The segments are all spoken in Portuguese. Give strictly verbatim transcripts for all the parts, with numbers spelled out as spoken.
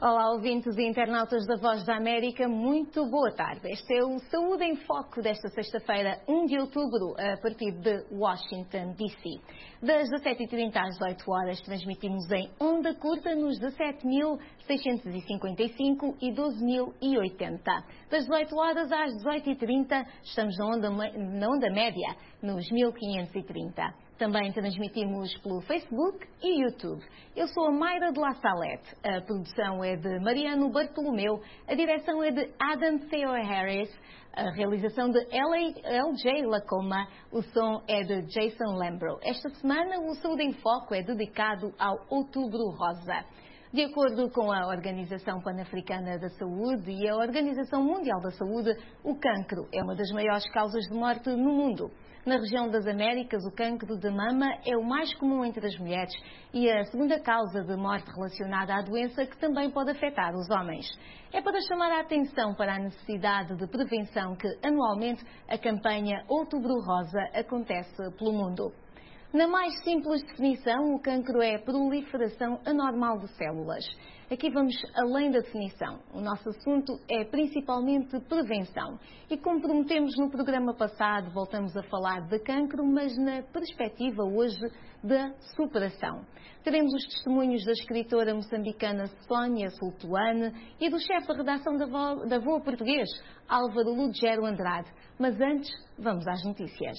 Olá, ouvintes e internautas da Voz da América, muito boa tarde. Este é o Saúde em Foco desta sexta-feira, um de outubro, a partir de Washington, D C Das dezassete e trinta às dezoito horas, transmitimos em onda curta nos dezassete mil seiscentos e cinquenta e cinco e doze mil e oitenta. Das dezoito horas às dezoito e trinta, estamos na onda, na onda média, nos mil quinhentos e trinta. Também transmitimos pelo Facebook e YouTube. Eu sou a Mayra de La Salette. A produção é de Mariano Bartolomeu, a direção é de Adam Theo Harris, a realização de L J Lacoma, o som é de Jason Lambro. Esta semana o Saúde em Foco é dedicado ao Outubro Rosa. De acordo com a Organização Pan-Africana da Saúde e a Organização Mundial da Saúde, o cancro é uma das maiores causas de morte no mundo. Na região das Américas, o cancro de mama é o mais comum entre as mulheres e a segunda causa de morte relacionada à doença, que também pode afetar os homens. É para chamar a atenção para a necessidade de prevenção que, anualmente, a campanha Outubro Rosa acontece pelo mundo. Na mais simples definição, o cancro é a proliferação anormal de células. Aqui vamos além da definição. O nosso assunto é principalmente prevenção. E como prometemos no programa passado, voltamos a falar de cancro, mas na perspectiva hoje da superação. Teremos os testemunhos da escritora moçambicana Sónia Sultuane e do chefe da redação da Voa, da Voa Português, Álvaro Lugero Andrade. Mas antes, vamos às notícias.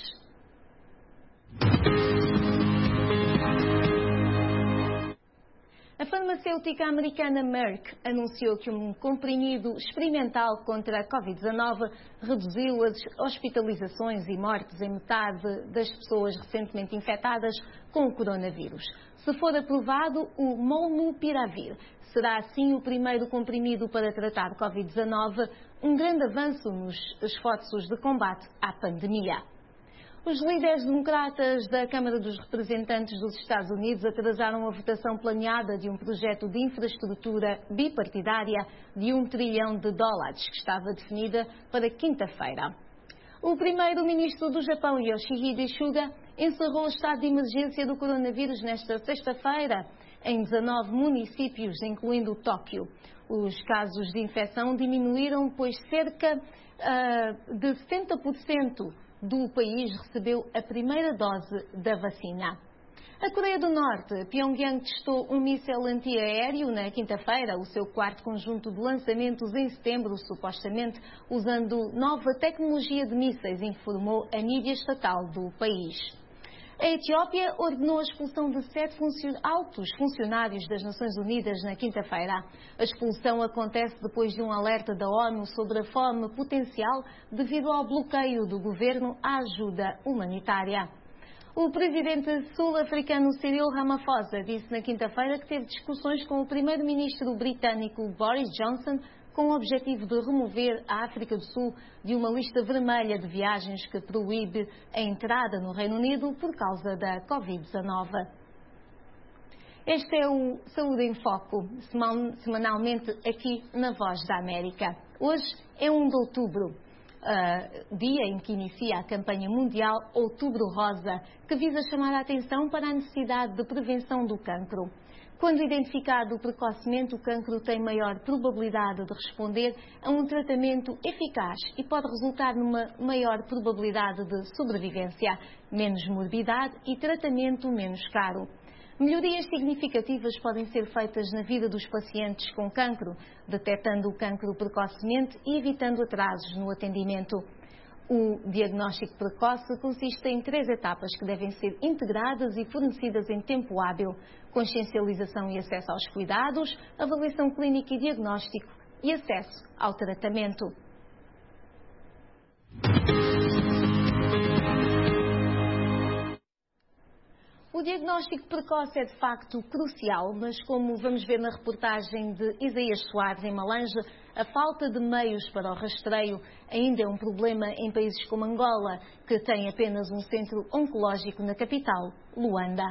A farmacêutica americana Merck anunciou que um comprimido experimental contra a covid dezanove reduziu as hospitalizações e mortes em metade das pessoas recentemente infectadas com o coronavírus. Se for aprovado, o Molnupiravir será assim o primeiro comprimido para tratar covid dezanove, um grande avanço nos esforços de combate à pandemia. Os líderes democratas da Câmara dos Representantes dos Estados Unidos atrasaram a votação planeada de um projeto de infraestrutura bipartidária de um trilhão de dólares, que estava definida para quinta-feira. O primeiro-ministro do Japão, Yoshihide Suga, encerrou o estado de emergência do coronavírus nesta sexta-feira em dezanove municípios, incluindo Tóquio. Os casos de infecção diminuíram, pois cerca uh, de setenta por cento do país recebeu a primeira dose da vacina. A Coreia do Norte, Pyongyang, testou um míssil antiaéreo na quinta-feira, o seu quarto conjunto de lançamentos em setembro, supostamente usando nova tecnologia de mísseis, informou a mídia estatal do país. A Etiópia ordenou a expulsão de sete funcion... altos funcionários das Nações Unidas na quinta-feira. A expulsão acontece depois de um alerta da ONU sobre a fome potencial devido ao bloqueio do governo à ajuda humanitária. O presidente sul-africano Cyril Ramaphosa disse na quinta-feira que teve discussões com o primeiro-ministro britânico Boris Johnson com o objetivo de remover a África do Sul de uma lista vermelha de viagens que proíbe a entrada no Reino Unido por causa da covid dezanove. Este é o Saúde em Foco, semanalmente aqui na Voz da América. Hoje é um de outubro, uh, dia em que inicia a campanha mundial Outubro Rosa, que visa chamar a atenção para a necessidade de prevenção do cancro. Quando identificado precocemente, o cancro tem maior probabilidade de responder a um tratamento eficaz e pode resultar numa maior probabilidade de sobrevivência, menos morbidade e tratamento menos caro. Melhorias significativas podem ser feitas na vida dos pacientes com cancro, detectando o cancro precocemente e evitando atrasos no atendimento. O diagnóstico precoce consiste em três etapas que devem ser integradas e fornecidas em tempo hábil: consciencialização e acesso aos cuidados, avaliação clínica e diagnóstico e acesso ao tratamento. O diagnóstico precoce é de facto crucial, mas como vamos ver na reportagem de Isaías Soares em Malange, a falta de meios para o rastreio ainda é um problema em países como Angola, que tem apenas um centro oncológico na capital, Luanda.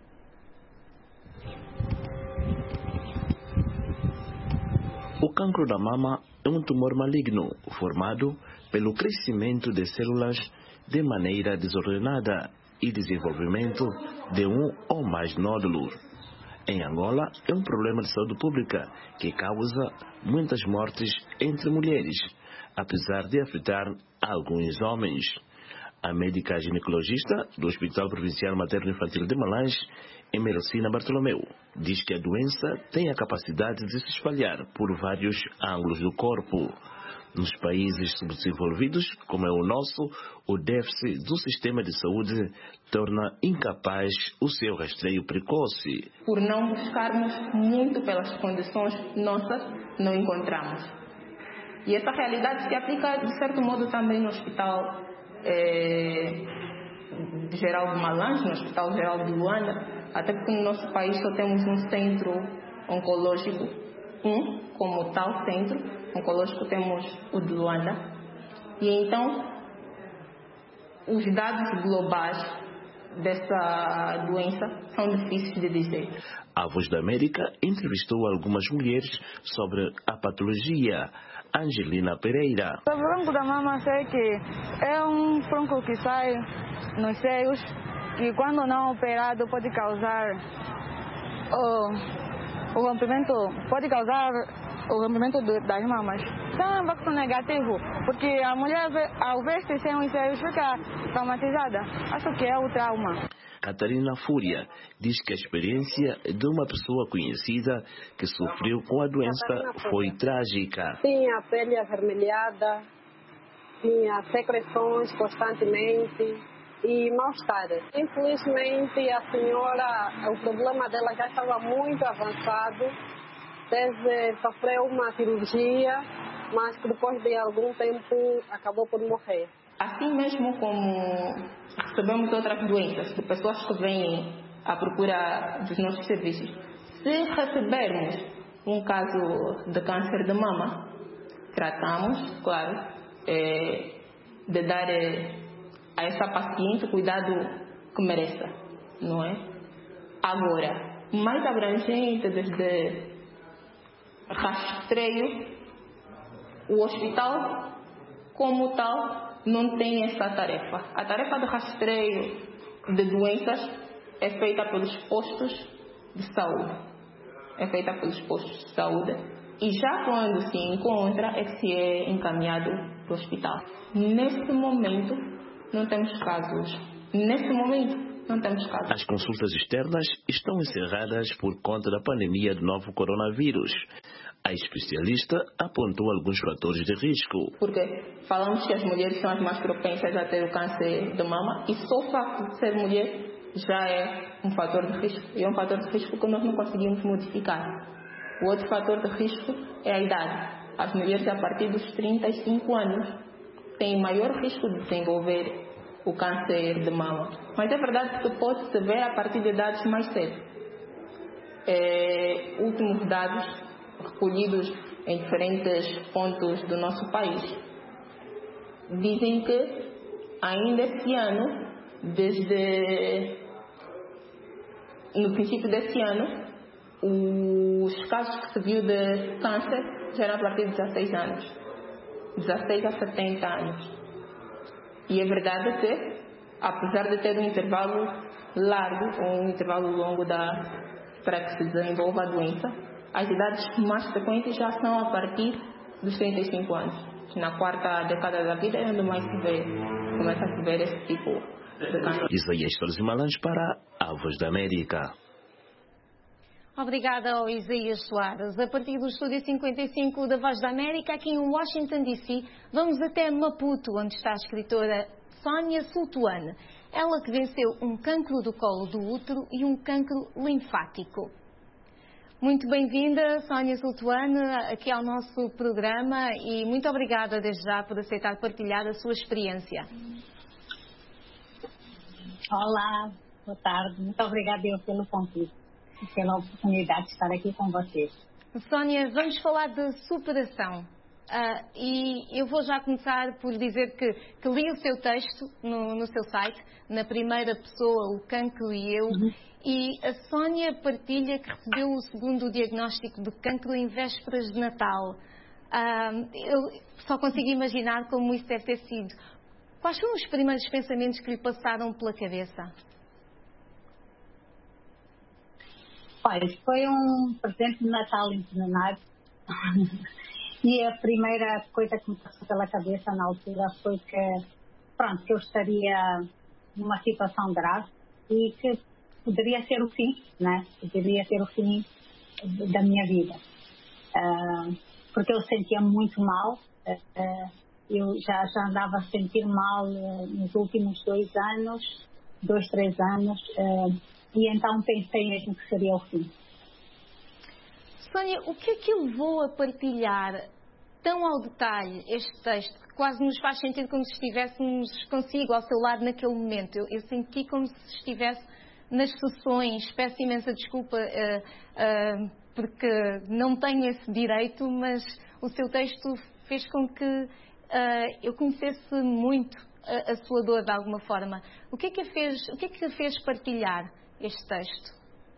O cancro da mama é um tumor maligno formado pelo crescimento de células de maneira desordenada e desenvolvimento de um ou mais nódulos. em Angola é um problema de saúde pública que causa muitas mortes entre mulheres, apesar de afetar alguns homens. A médica ginecologista do Hospital Provincial Materno-Infantil de Malange, Emericina Bartolomeu, diz que a doença tem a capacidade de se espalhar por vários ângulos do corpo. Nos países subdesenvolvidos, como é o nosso, o déficit do sistema de saúde torna incapaz o seu rastreio precoce. Por não buscarmos muito pelas condições nossas, não encontramos. E essa realidade se aplica, de certo modo, também no Hospital é, Geral de Malange, no Hospital Geral de Luanda, até porque no nosso país só temos um centro oncológico, um como tal centro oncológico temos o de Luanda. E então, os dados globais dessa doença são difíceis de dizer. A Voz da América entrevistou algumas mulheres sobre a patologia. Angelina Pereira. O cancro da mama sei que é um tronco que sai nos seios e quando não operado pode causar o, o rompimento, pode causar o rompimento do, das mamas. Então é um impacto negativo, porque a mulher ao ver-se sem os seios fica traumatizada. Acho que é o trauma. Catarina Fúria diz que a experiência de uma pessoa conhecida que sofreu com a doença foi trágica. Tinha a pele avermelhada, tinha secreções constantemente e mal-estar. Infelizmente, a senhora, o problema dela já estava muito avançado, desde sofreu uma cirurgia, mas depois de algum tempo acabou por morrer. Assim mesmo como recebemos outras doenças, de pessoas que vêm à procura dos nossos serviços, se recebermos um caso de câncer de mama, tratamos, claro, é, de dar é, a essa paciente o cuidado que mereça, não é? Agora, mais abrangente, desde rastreio, o hospital como tal não tem essa tarefa. A tarefa de rastreio de doenças é feita pelos postos de saúde. É feita pelos postos de saúde. E já quando se encontra, é que se é encaminhado para o hospital. Nesse momento, não temos casos. Nesse momento, não temos casos. As consultas externas estão encerradas por conta da pandemia do novo coronavírus. A especialista apontou alguns fatores de risco. Porque falamos que as mulheres são as mais propensas a ter o câncer de mama e só o facto de ser mulher já é um fator de risco. E é um fator de risco que nós não conseguimos modificar. O outro fator de risco é a idade. As mulheres a partir dos trinta e cinco anos têm maior risco de desenvolver o câncer de mama. Mas é verdade que pode-se ver a partir de idades mais cedo. É, últimos dados recolhidos em diferentes pontos do nosso país dizem que ainda esse ano, desde no princípio desse ano, os casos que se viu de câncer já eram a partir de dezasseis anos, dezasseis a setenta anos. E é verdade que, apesar de ter um intervalo largo ou um intervalo longo da, para que se desenvolva a doença, as idades mais frequentes já são a partir dos trinta e cinco anos. Na quarta década da vida é onde mais se vê, começa a se ver esse tipo de câncer. Isaías Torres e Malange para a Voz da América. Obrigada ao Isaías Soares. A partir do Estúdio cinquenta e cinco da Voz da América, aqui em Washington, D C, vamos até Maputo, onde está a escritora Sónia Sultuane. Ela que venceu um cancro do colo do útero e um cancro linfático. Muito bem-vinda, Sónia Sultuane, aqui ao nosso programa e muito obrigada desde já por aceitar partilhar a sua experiência. Olá, boa tarde. Muito obrigada eu pelo convite e pela oportunidade de estar aqui com vocês. Sónia, vamos falar de superação. Uh, e eu vou já começar por dizer que, que li o seu texto no, no seu site, na primeira pessoa, o cancro e eu, uhum. E a Sónia partilha que recebeu o segundo diagnóstico de cancro em vésperas de Natal. Uh, eu só consigo imaginar como isso deve ter sido. Quais foram os primeiros pensamentos que lhe passaram pela cabeça? Olha, foi um presente de Natal envenenado. E a primeira coisa que me passou pela cabeça na altura foi que, pronto, que eu estaria numa situação grave e que poderia ser o fim, né? Poderia ser o fim da minha vida. Uh, porque eu sentia muito mal. Uh, eu já, já andava a sentir mal uh, nos últimos dois anos, dois, três anos. Uh, e então pensei mesmo que seria o fim. Sónia, o que é que levou a partilhar tão ao detalhe este texto, que quase nos faz sentir como se estivéssemos consigo, ao seu lado, naquele momento? Eu, eu senti como se estivesse nas sessões. Peço imensa desculpa, uh, uh, porque não tenho esse direito, mas o seu texto fez com que uh, eu conhecesse muito a, a sua dor, de alguma forma. O que é que a fez, o que é que a fez partilhar este texto?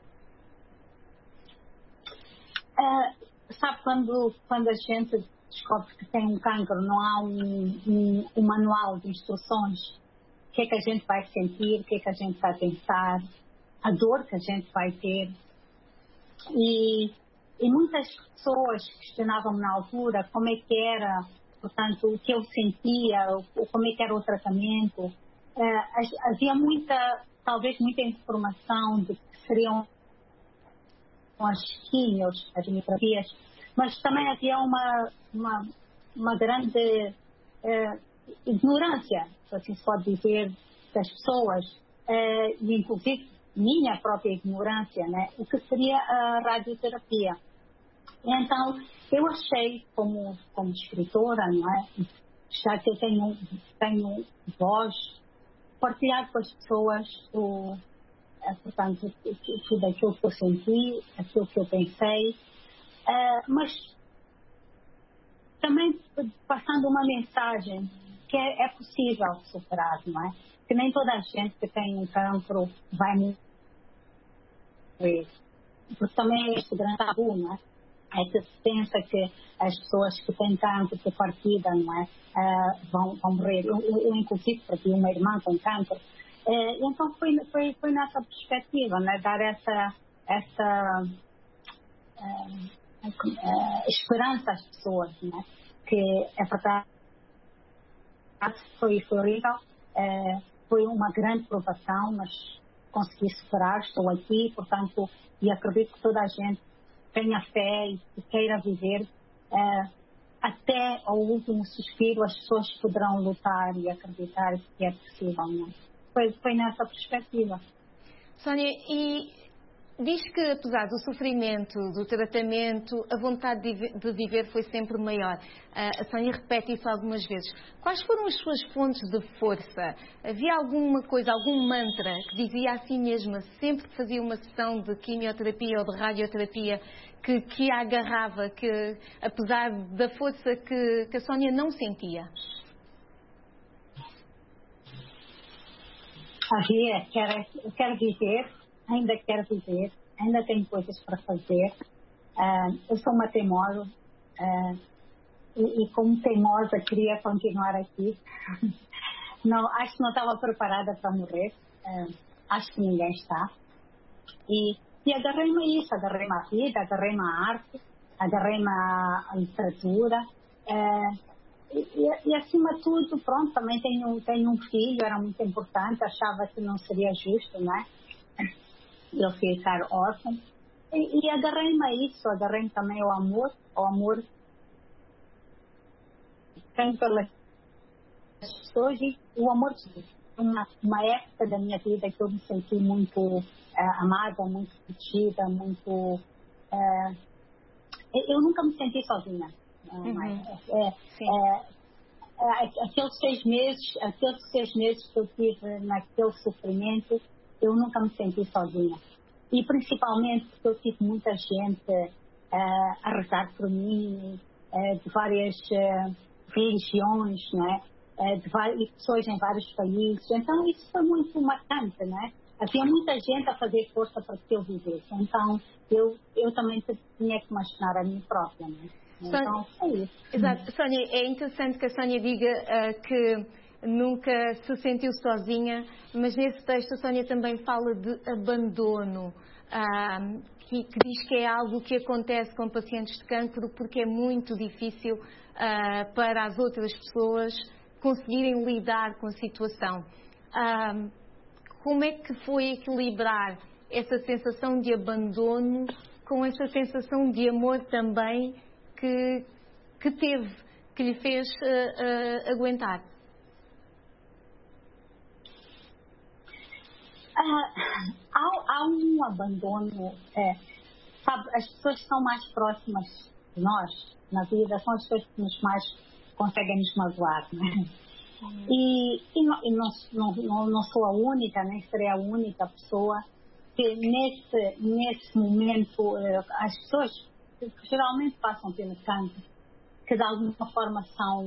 Uh, sabe, quando, quando a gente descobre que tem um cancro, não há um, um, um manual de instruções. O que é que a gente vai sentir, o que é que a gente vai pensar, a dor que a gente vai ter. E, e muitas pessoas questionavam-me na altura como é que era, portanto, o que eu sentia, o, como é que era o tratamento. Uh, havia muita, talvez muita informação de que seriam as quimios, as quimioterapias, mas também havia uma, uma, uma grande uh, ignorância, se assim se pode dizer, das pessoas, uh, e inclusive minha própria ignorância, né, o que seria a radioterapia. Então, eu achei, como, como escritora, não é, já que eu tenho, tenho voz, partilhar com as pessoas o É, portanto, tudo aquilo que eu senti, aquilo que eu pensei, uh, mas também passando uma mensagem que é, é possível superar, não é? Que nem toda a gente que tem um cancro vai morrer. Porque também é este grande tabu, não é? É que se pensa que as pessoas que têm cancro de partida, não é? Uh, vão, vão morrer. Eu, eu, eu inclusive, perdi uma irmã com cancro. É, então foi, foi, foi nessa perspectiva, né? Dar essa, essa é, é, esperança às pessoas, né? Que é verdade, foi, foi horrível, é, foi uma grande provação, mas consegui superar, estou aqui, portanto, e acredito que toda a gente tenha fé e queira viver. É, até ao último suspiro as pessoas poderão lutar e acreditar que é possível, não é? Foi, foi nessa perspectiva. Sónia, e diz que apesar do sofrimento, do tratamento, a vontade de viver foi sempre maior. A Sónia repete isso algumas vezes. Quais foram as suas fontes de força? Havia alguma coisa, algum mantra que dizia a si mesma, sempre que fazia uma sessão de quimioterapia ou de radioterapia, que, que a agarrava, que apesar da força que, que a Sónia não sentia? Havia, quero, quero viver, ainda quero viver, ainda tenho coisas para fazer. Uh, eu sou uma teimosa uh, e, e como teimosa queria continuar aqui. Não, acho que não estava preparada para morrer, uh, acho que ninguém está. E, e agarrei-me a isso, agarrei-me à vida, agarrei-me à arte, agarrei-me à, à literatura. Uh, E, e, e acima de tudo, pronto, também tenho, tenho um filho, era muito importante, achava que não seria justo, não é? Eu ficar órfã. E, e agarrei-me a isso, agarrei-me também ao amor, ao amor tenho pelas pessoas e o amor de Deus. Uma, uma época da minha vida que eu me senti muito uh, amada, muito protegida, muito... Uh, eu nunca me senti sozinha. Uhum. É, é, é, aqueles seis meses, aqueles seis meses que eu tive naquele sofrimento, eu nunca me senti sozinha. E principalmente porque eu tive muita gente uh, a rezar por mim, uh, de várias uh, religiões, não é? Uh, de várias pessoas em vários países. Então isso foi muito marcante, não é? Havia muita gente a fazer força para que eu vivesse. Então eu, eu também tinha que imaginar a mim própria, não é? Então, é isso. Exato. Sónia, é interessante que a Sónia diga uh, que nunca se sentiu sozinha, mas nesse texto a Sónia também fala de abandono. uh, que, que diz que é algo que acontece com pacientes de cancro porque é muito difícil uh, para as outras pessoas conseguirem lidar com a situação. Uh, como é que foi equilibrar essa sensação de abandono com essa sensação de amor também que, que teve, que lhe fez uh, uh, aguentar? Uh, há, há um abandono, é, sabe, as pessoas que são mais próximas de nós na vida são as pessoas que nos mais conseguem nos magoar, não é? Uhum. E, e, não, e não, não, não sou a única, nem serei a única pessoa que nesse, nesse momento, as pessoas que geralmente passam pelo cancro, que de alguma forma são,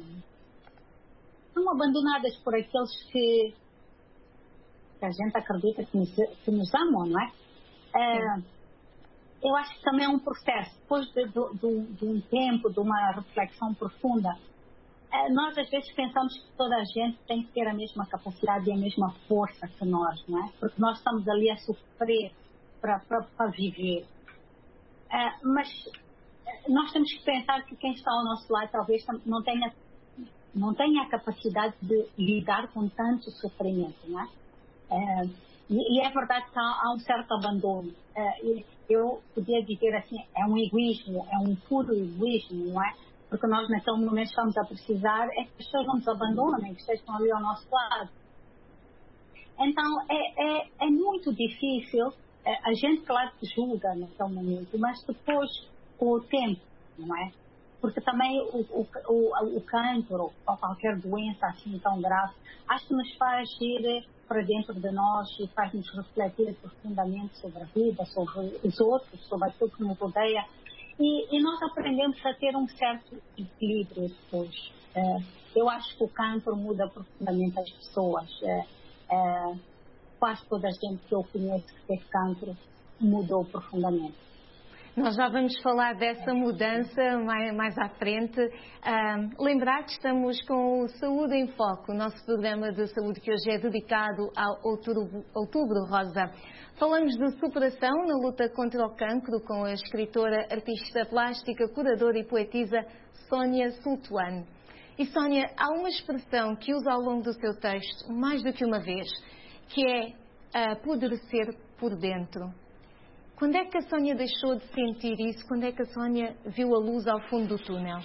são abandonadas por aqueles que, que a gente acredita que nos, que nos amam, não é? é eu acho que também é um processo, depois de, de, de um tempo, de uma reflexão profunda, nós às vezes pensamos que toda a gente tem que ter a mesma capacidade e a mesma força que nós, não é? Porque nós estamos ali a sofrer para, para, para viver. Uh, mas nós temos que pensar que quem está ao nosso lado talvez não tenha, não tenha a capacidade de lidar com tanto sofrimento, não é? Uh, e, e é verdade que há, há um certo abandono. Uh, eu podia dizer assim, é um egoísmo, é um puro egoísmo, não é? Porque nós naquele momento estamos a precisar é que as pessoas não nos abandonem, que estejam ali ao nosso lado. Então é, é, é muito difícil, a gente claro que julga naquele momento, mas depois com o tempo, não é? Porque também o, o, o, o cancro ou qualquer doença assim tão grave, acho que nos faz ir para dentro de nós e faz-nos refletir profundamente sobre a vida, sobre os outros, sobre aquilo que nos rodeia. E, e nós aprendemos a ter um certo equilíbrio depois. Uh, eu acho que o cancro muda profundamente as pessoas. Uh, uh, quase toda a gente que eu conheço que teve cancro mudou profundamente. Nós já vamos falar dessa mudança mais, mais à frente. Uh, lembrar que estamos com o Saúde em Foco, o nosso programa de saúde que hoje é dedicado ao Outubro, outubro Rosa. Falamos de superação na luta contra o cancro com a escritora, artista plástica, curadora e poetisa Sónia Sultuano. E Sónia, há uma expressão que usa ao longo do seu texto mais do que uma vez, que é apodrecer por dentro. Quando é que a Sónia deixou de sentir isso? Quando é que a Sónia viu a luz ao fundo do túnel?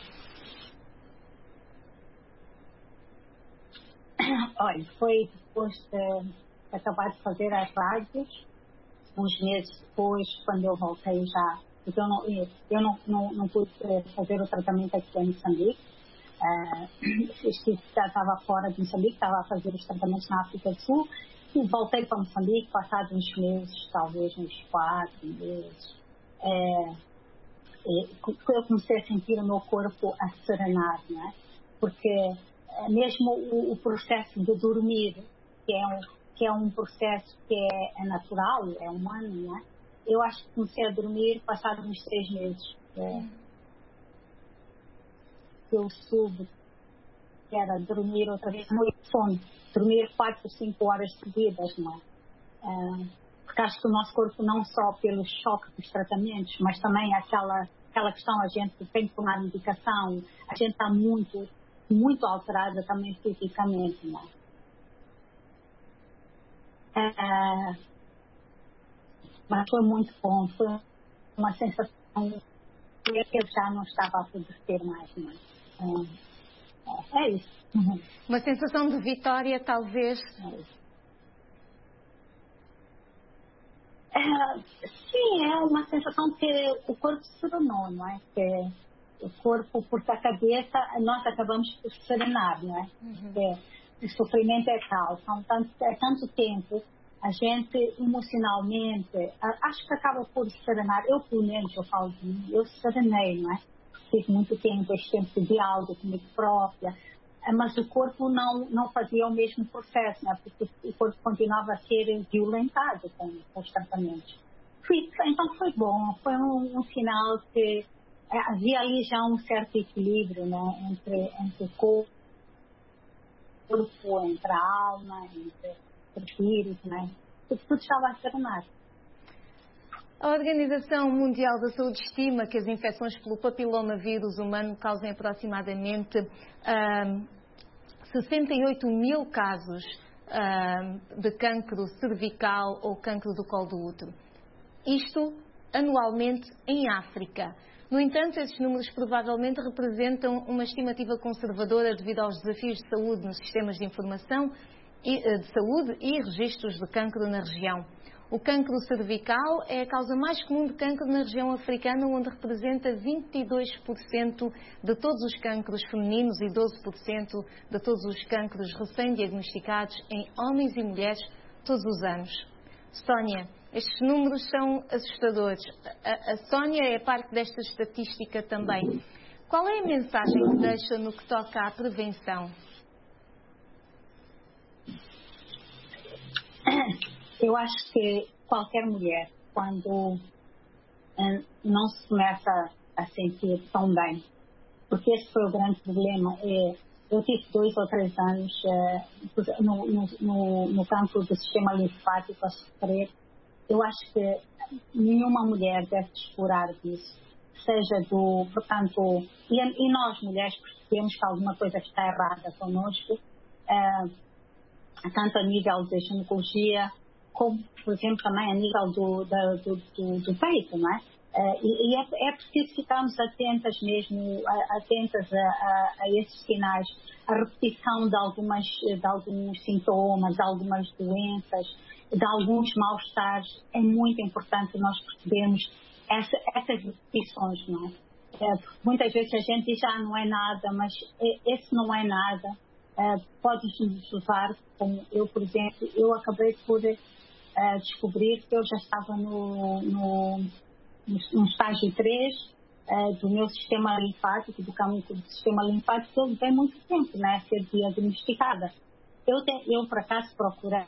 Olha, foi depois de acabar de fazer as rádios, uns meses depois, quando eu voltei já, porque eu não, eu não, não, não pude fazer o tratamento aqui em Moçambique. Uh, estava fora de Moçambique, estava a fazer os tratamentos na África do Sul. E voltei para Moçambique, passados uns meses, talvez uns quatro meses, é, eu comecei a sentir o meu corpo a serenar, não é? Porque mesmo o, o processo de dormir, que é, um, que é um processo que é, é natural, é humano, não é? Eu acho que comecei a dormir passados uns três meses. É, eu soube que era dormir outra vez, muito sono. Dormir quatro, cinco horas seguidas, não é? Uh, porque acho que o nosso corpo, não só pelo choque dos tratamentos, mas também aquela, aquela questão, a gente tem que tomar medicação, a gente está muito, muito alterada também fisicamente, não é? Uh, mas foi muito bom, foi uma sensação que eu já não estava a poder mais, não é? Uh, é isso. Uhum. Uma sensação de vitória, talvez? É, sim, é uma sensação que o corpo se serenou, não é? Que o corpo, porque a cabeça, nós acabamos por serenar, não é? Uhum. Que o sofrimento é tal, são tanto, é tanto tempo, a gente emocionalmente, acho que acaba por serenar. Eu, pelo menos, eu falo de mim, eu serenei, não é? Tive muito tempo, este tempo de diálogo comigo própria, mas o corpo não, não fazia o mesmo processo, né? Porque o corpo continuava a ser violentado com, com os tratamentos. Foi, então foi bom, foi um, um sinal que é, havia ali já um certo equilíbrio, né? entre, entre o corpo, entre a alma, entre o espírito, né? Tudo, tudo estava a serenar. A Organização Mundial da Saúde estima que as infecções pelo papilomavírus humano causem aproximadamente uh, sessenta e oito mil casos uh, de cancro cervical ou cancro do colo do útero. Isto anualmente em África. No entanto, esses números provavelmente representam uma estimativa conservadora devido aos desafios de saúde nos sistemas de informação de saúde e registros de cancro na região. O cancro cervical é a causa mais comum de cancro na região africana, onde representa vinte e dois por cento de todos os cancros femininos e doze por cento de todos os cancros recém-diagnosticados em homens e mulheres todos os anos. Sónia, estes números são assustadores. A, a Sónia é parte desta estatística também. Qual é a mensagem que deixa no que toca à prevenção? Eu acho que qualquer mulher, quando uh, não se começa a sentir tão bem, porque esse foi o grande problema, é, eu tive dois ou três anos uh, no, no, no, no campo do sistema linfático a sofrer. Eu acho que nenhuma mulher deve explorar disso, seja do, portanto, e, e nós mulheres percebemos que alguma coisa está errada connosco, uh, tanto a nível da ginecologia, como, por exemplo, também a nível do, da, do, do, do peito, não é? Uh, e e é, é preciso ficarmos atentas mesmo, a, atentas a, a, a esses sinais, a repetição de, algumas, de alguns sintomas, de algumas doenças, de alguns mal-estares. É muito importante nós percebermos essa, essas repetições, não é? É, muitas vezes a gente diz, ah, não é nada, mas esse não é nada. Uh, pode nos levar, como eu, por exemplo, eu acabei por uh, descobrir que eu já estava no, no, no estágio três uh, do meu sistema linfático, do caminho do sistema linfático, eu levei muito tempo, né, a ser diagnosticada. Eu, te, eu por acaso, procurei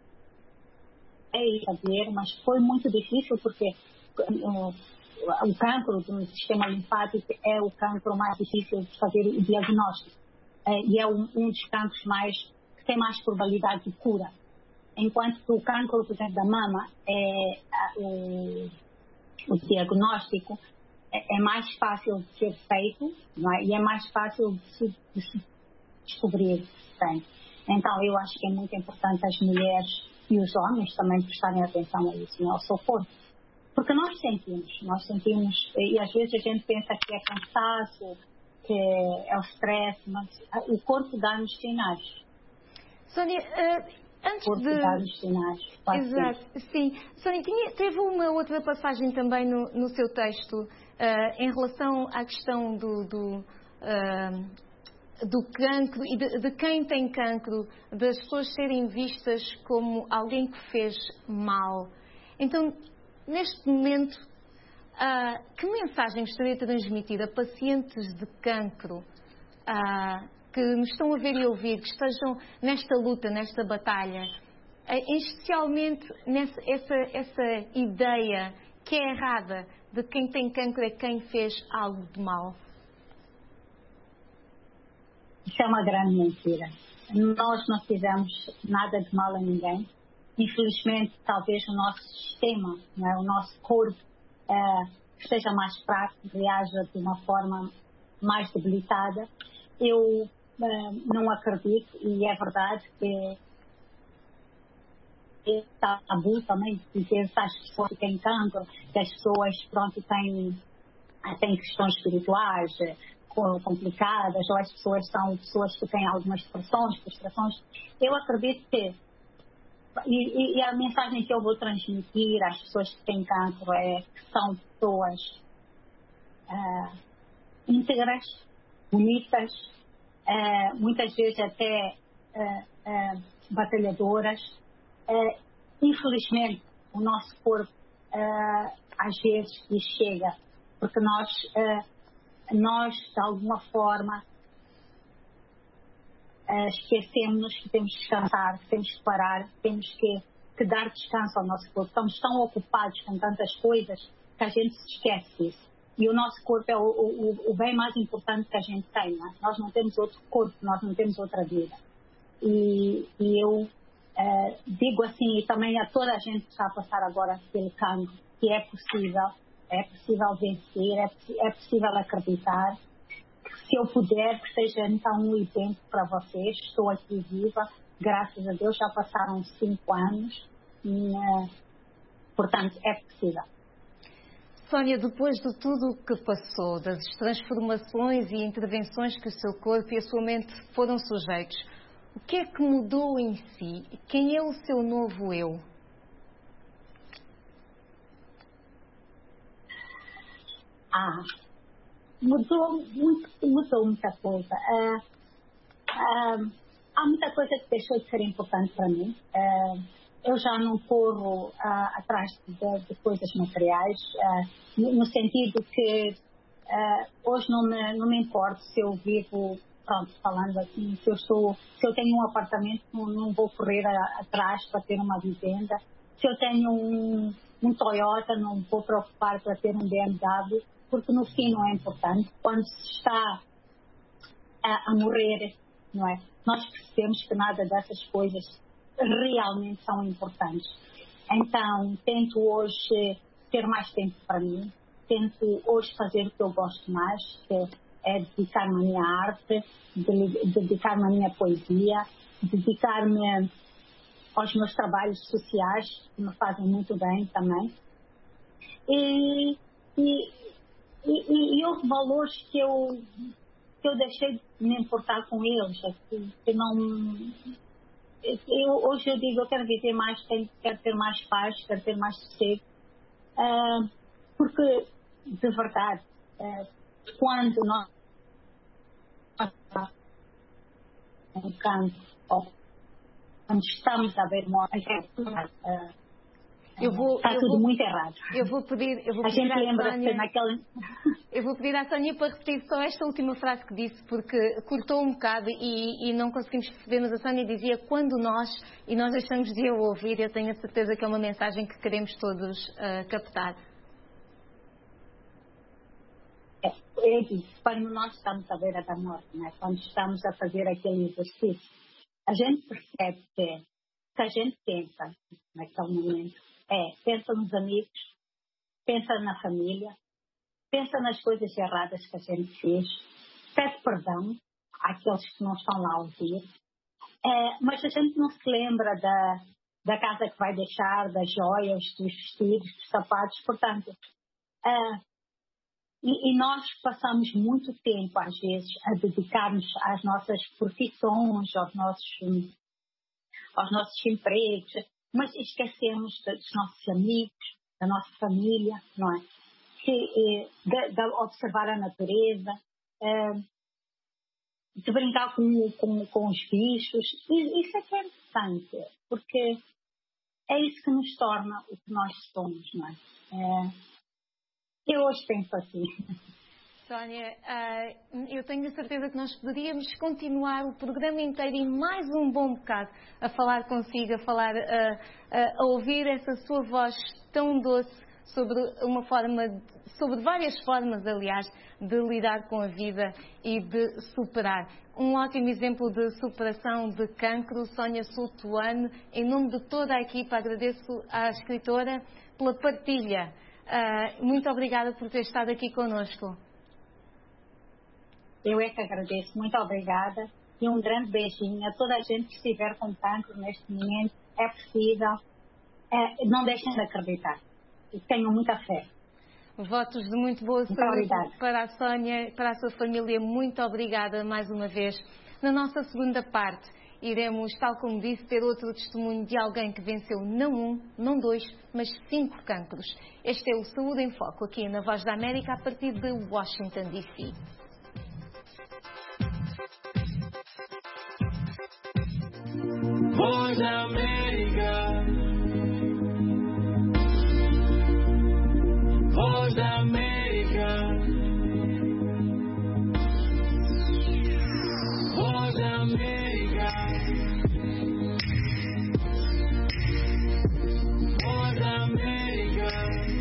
saber, mas foi muito difícil porque uh, o cancro do sistema linfático é o cancro mais difícil de fazer o diagnóstico. Uh, e é um, um dos cancros mais, que tem mais probabilidade de cura. Enquanto que o cancro, por exemplo, da mama, é, uh, o, o diagnóstico é, é mais fácil de ser feito, não é? E é mais fácil de se, de se descobrir. Tem. Então, eu acho que é muito importante as mulheres e os homens também prestarem atenção a isso, não é? Ao seu corpo. Porque nós sentimos, nós sentimos, e às vezes a gente pensa que é cansaço, que é o stress, mas o corpo dá-nos sinais. Sónia, uh, antes o corpo de... dá-nos sinais. Exato, sim. Sónia, tinha, teve uma outra passagem também no, no seu texto uh, em relação à questão do, do, uh, do cancro e de, de quem tem cancro, das pessoas serem vistas como alguém que fez mal. Então, neste momento, Uh, que mensagem gostaria de transmitir a pacientes de cancro uh, que nos estão a ver e ouvir, que estejam nesta luta, nesta batalha, uh, especialmente nessa essa, essa ideia que é errada de quem tem cancro é quem fez algo de mal? Isso é uma grande mentira. Nós não fizemos nada de mal a ninguém. Infelizmente, talvez o nosso sistema, não é? O nosso corpo, Uh, esteja mais fraco, reaja de uma forma mais debilitada. Eu uh, não acredito, e é verdade que é tabu também dizer que as pessoas que têm cancro, que as pessoas pronto, têm, têm questões espirituais complicadas, ou as pessoas são pessoas que têm algumas depressões, frustrações. Eu acredito que E, e a mensagem que eu vou transmitir às pessoas que têm cancro é que são pessoas uh, íntegras, bonitas, uh, muitas vezes até uh, uh, batalhadoras. Uh, infelizmente, o nosso corpo uh, às vezes lhe chega, porque nós, uh, nós de alguma forma, Uh, esquecemos que temos que descansar, que temos que parar, que temos que, que dar descanso ao nosso corpo. Estamos tão ocupados com tantas coisas que a gente se esquece disso. E o nosso corpo é o, o, o bem mais importante que a gente tem. Não é? Nós não temos outro corpo, nós não temos outra vida. E, e eu uh, digo assim, e também a toda a gente que está a passar agora pelo cancro, que é possível, é possível vencer, é, é possível acreditar. Se eu puder, que seja então um exemplo para vocês. Estou aqui viva, graças a Deus, já passaram cinco anos, e, portanto, é possível. Sónia, depois de tudo o que passou, das transformações e intervenções que o seu corpo e a sua mente foram sujeitos, o que é que mudou em si? Quem é o seu novo eu? Ah, mudou, muito, mudou muita coisa. Uh, uh, há muita coisa que deixou de ser importante para mim. Uh, eu já não corro uh, atrás de, de coisas materiais, uh, no, no sentido que uh, hoje não me, não me importo se eu vivo, pronto, falando assim, se eu, estou, se eu tenho um apartamento, não, não vou correr a, atrás para ter uma vivenda. Se eu tenho um, um Toyota, não me vou preocupar para ter um B M W, porque no fim não é importante. Quando se está a, a morrer, não é? Nós percebemos que nada dessas coisas realmente são importantes. Então, tento hoje ter mais tempo para mim, tento hoje fazer o que eu gosto mais, que é dedicar-me à minha arte, dedicar-me à minha poesia, dedicar-me aos meus trabalhos sociais, que me fazem muito bem também. E, e E, e houve valores que eu, que eu deixei de me importar com eles. Que, que não, eu, hoje eu digo, eu quero viver mais, quero ter mais paz, quero ter mais sossego. Uh, porque, de verdade, uh, quando nós um canto, ou quando estamos a ver morte, uh, Eu vou, está eu tudo vou, muito errado. Eu vou pedir, eu vou a pedir gente lembra-se naquela... Eu vou pedir à Sónia para repetir só esta última frase que disse, porque cortou um bocado e, e não conseguimos perceber, mas a Sónia dizia quando nós, e nós deixamos de eu ouvir, eu tenho a certeza que é uma mensagem que queremos todos uh, captar. É, eu disse, quando nós estamos à beira da morte, né? Quando estamos a fazer aquele exercício, a gente percebe que, que a gente pensa naquele momento. É, pensa nos amigos, pensa na família, pensa nas coisas erradas que a gente fez, pede perdão àqueles que não estão lá a ouvir, é, mas a gente não se lembra da, da casa que vai deixar, das joias, dos vestidos, dos sapatos, portanto, é, e, e nós passamos muito tempo, às vezes, a dedicar-nos às nossas profissões, aos nossos, aos nossos empregos, mas esquecemos dos nossos amigos, da nossa família, não é? Que, de, de observar a natureza, de brincar com, com, com os bichos. Isso é que é interessante, porque é isso que nos torna o que nós somos, não é? é eu hoje penso assim. Sónia, uh, eu tenho a certeza que nós poderíamos continuar o programa inteiro e mais um bom bocado a falar consigo, a falar, uh, uh, a ouvir essa sua voz tão doce sobre uma forma, sobre várias formas, aliás, de lidar com a vida e de superar. Um ótimo exemplo de superação de cancro, Sónia Sultuane. Em nome de toda a equipa, agradeço à escritora pela partilha. Uh, muito obrigada por ter estado aqui connosco. Eu é que agradeço. Muito obrigada. E um grande beijinho a toda a gente que estiver com cancro neste momento. É possível. É, não deixem de acreditar. E tenham muita fé. Votos de muito boa muito saúde obrigada. Para a Sónia, para a sua família. Muito obrigada mais uma vez. Na nossa segunda parte, iremos, tal como disse, ter outro testemunho de alguém que venceu não um, não dois, mas cinco cancros. Este é o Saúde em Foco, aqui na Voz da América, a partir de Washington, D C Voz da América, Voz da América, Voz da América, Voz da América,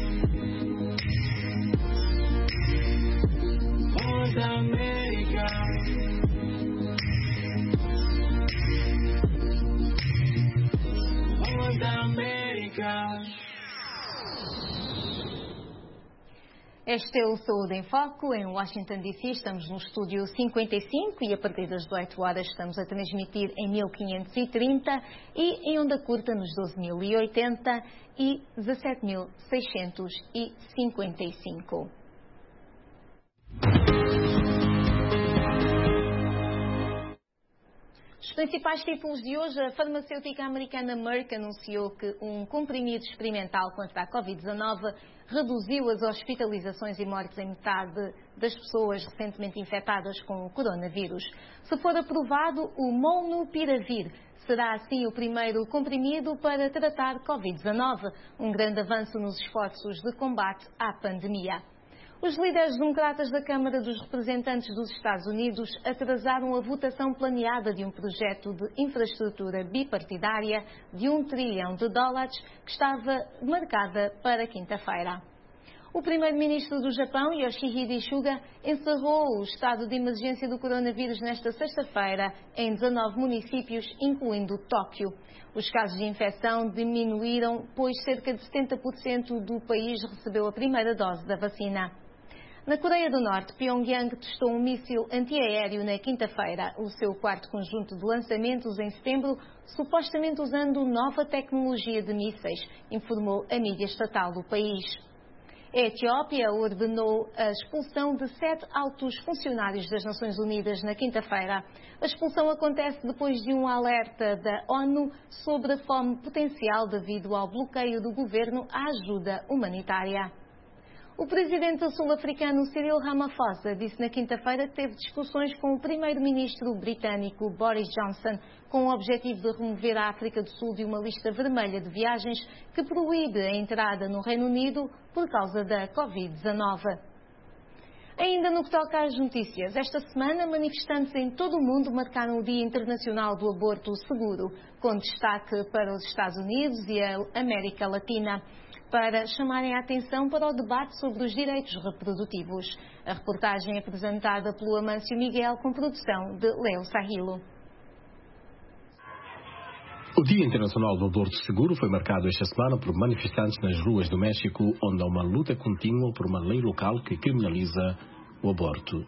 Voz da América. Voz da América. Este é o Saúde em Foco, em Washington D C. Estamos no estúdio cinquenta e cinco e a partir das dezoito horas estamos a transmitir em mil quinhentos e trinta e em onda curta nos doze mil e oitenta e dezassete mil seiscentos e cinquenta e cinco. Os principais títulos de hoje: a farmacêutica americana Merck anunciou que um comprimido experimental contra a Covid dezanove reduziu as hospitalizações e mortes em metade das pessoas recentemente infectadas com o coronavírus. Se for aprovado, o Molnupiravir será assim o primeiro comprimido para tratar Covid dezanove, um grande avanço nos esforços de combate à pandemia. Os líderes democratas da Câmara dos Representantes dos Estados Unidos atrasaram a votação planeada de um projeto de infraestrutura bipartidária de um trilhão de dólares que estava marcada para quinta-feira. O primeiro-ministro do Japão, Yoshihide Suga, encerrou o estado de emergência do coronavírus nesta sexta-feira em dezanove municípios, incluindo Tóquio. Os casos de infecção diminuíram, pois cerca de setenta por cento do país recebeu a primeira dose da vacina. Na Coreia do Norte, Pyongyang testou um míssil antiaéreo na quinta-feira, o seu quarto conjunto de lançamentos em setembro, supostamente usando nova tecnologia de mísseis, informou a mídia estatal do país. A Etiópia ordenou a expulsão de sete altos funcionários das Nações Unidas na quinta-feira. A expulsão acontece depois de um alerta da ONU sobre a fome potencial devido ao bloqueio do governo à ajuda humanitária. O presidente sul-africano Cyril Ramaphosa disse na quinta-feira que teve discussões com o primeiro-ministro britânico Boris Johnson com o objetivo de remover a África do Sul de uma lista vermelha de viagens que proíbe a entrada no Reino Unido por causa da Covid dezanove. Ainda no que toca às notícias, esta semana manifestantes em todo o mundo marcaram o Dia Internacional do Aborto Seguro, com destaque para os Estados Unidos e a América Latina, para chamarem a atenção para o debate sobre os direitos reprodutivos. A reportagem é apresentada pelo Amâncio Miguel, com produção de Leo Sahilo. O Dia Internacional do Aborto Seguro foi marcado esta semana por manifestantes nas ruas do México, onde há uma luta contínua por uma lei local que criminaliza o aborto.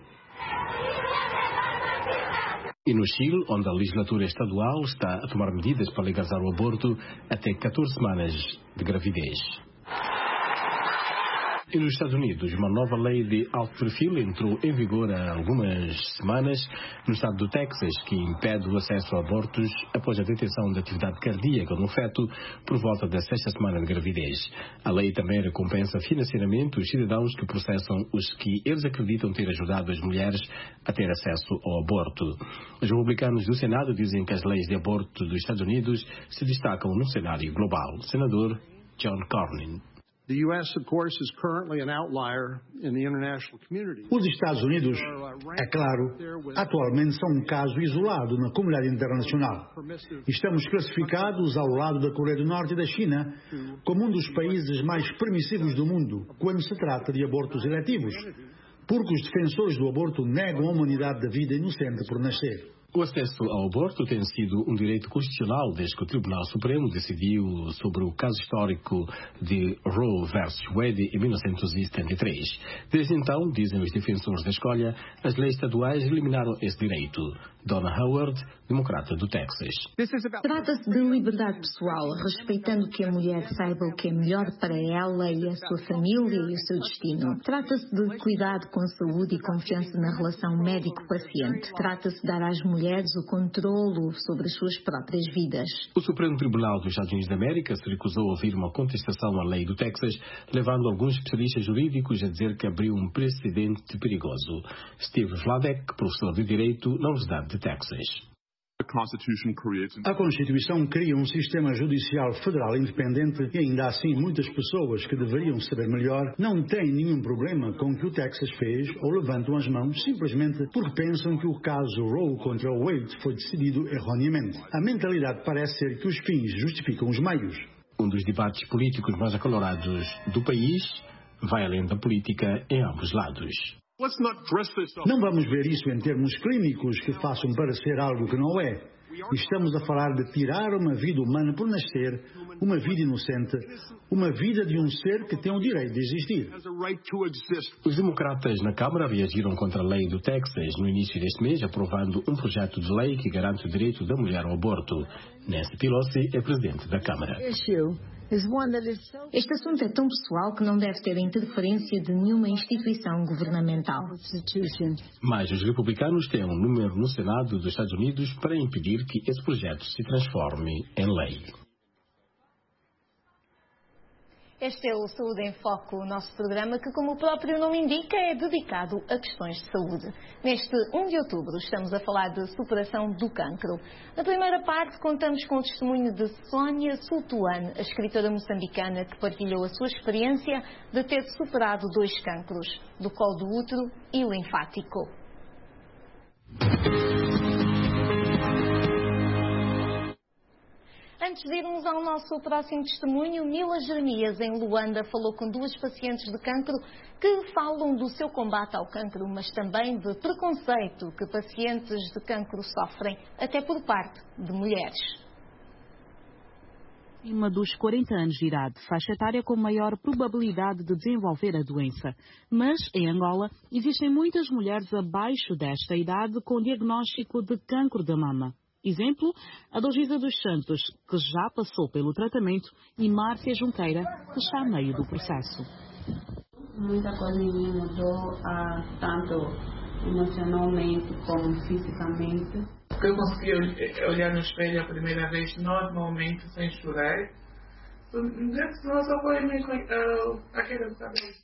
E no Chile, onde a legislatura estadual está a tomar medidas para legalizar o aborto até catorze semanas de gravidez. E nos Estados Unidos, uma nova lei de alto perfil entrou em vigor há algumas semanas no estado do Texas, que impede o acesso a abortos após a detecção de atividade cardíaca no feto por volta da sexta semana de gravidez. A lei também recompensa financeiramente os cidadãos que processam os que eles acreditam ter ajudado as mulheres a ter acesso ao aborto. Os republicanos do Senado dizem que as leis de aborto dos Estados Unidos se destacam no cenário global. Senador John Cornyn. Os Estados Unidos, é claro, atualmente são um caso isolado na comunidade internacional. Estamos classificados ao lado da Coreia do Norte e da China como um dos países mais permissivos do mundo quando se trata de abortos eletivos, porque os defensores do aborto negam a humanidade da vida inocente por nascer. O acesso ao aborto tem sido um direito constitucional desde que o Tribunal Supremo decidiu sobre o caso histórico de Roe versus Wade em mil novecentos e setenta e três. Desde então, dizem os defensores da escolha, as leis estaduais eliminaram esse direito. Donna Howard, democrata do Texas. Trata-se de liberdade pessoal, respeitando que a mulher saiba o que é melhor para ela e a sua família e o seu destino. Trata-se de cuidado com saúde e confiança na relação médico-paciente. Trata-se de dar às mulheres o controlo sobre as suas próprias vidas. O Supremo Tribunal dos Estados Unidos da América se recusou a ouvir uma contestação à lei do Texas, levando alguns especialistas jurídicos a dizer que abriu um precedente perigoso. Steve Vladek, professor de Direito na Universidade de Texas. A Constituição cria um sistema judicial federal independente e ainda assim muitas pessoas que deveriam saber melhor não têm nenhum problema com o que o Texas fez ou levantam as mãos simplesmente porque pensam que o caso Roe contra Wade foi decidido erroneamente. A mentalidade parece ser que os fins justificam os meios. Um dos debates políticos mais acalorados do país vai além da política em ambos lados. Não vamos ver isso em termos clínicos que façam parecer algo que não é. Estamos a falar de tirar uma vida humana por nascer, uma vida inocente, uma vida de um ser que tem o direito de existir. Os democratas na Câmara reagiram contra a lei do Texas no início deste mês, aprovando um projeto de lei que garante o direito da mulher ao aborto. Nancy Pelosi é presidente da Câmara. Este assunto é tão pessoal que não deve ter a interferência de nenhuma instituição governamental. Mas os republicanos têm um número no Senado dos Estados Unidos para impedir que esse projeto se transforme em lei. Este é o Saúde em Foco, o nosso programa que, como o próprio nome indica, é dedicado a questões de saúde. Neste primeiro de outubro estamos a falar de superação do cancro. Na primeira parte contamos com o testemunho de Sónia Sultuane, a escritora moçambicana que partilhou a sua experiência de ter superado dois cancros, do colo do útero e linfático. Antes de irmos ao nosso próximo testemunho, Mila Jeremias, em Luanda, falou com duas pacientes de cancro que falam do seu combate ao cancro, mas também de preconceito que pacientes de cancro sofrem, até por parte de mulheres. Acima dos quarenta anos de idade, faixa etária com maior probabilidade de desenvolver a doença. Mas, em Angola, existem muitas mulheres abaixo desta idade com diagnóstico de cancro da mama. Exemplo, Adalgisa dos Santos, que já passou pelo tratamento, e Márcia Junqueira, que está a meio do processo. Muita coisa em mim mudou, ah, tanto emocionalmente como fisicamente. Eu consegui olhar no espelho a primeira vez normalmente, sem chorar. Não só foi mesmo a queda do cabelo.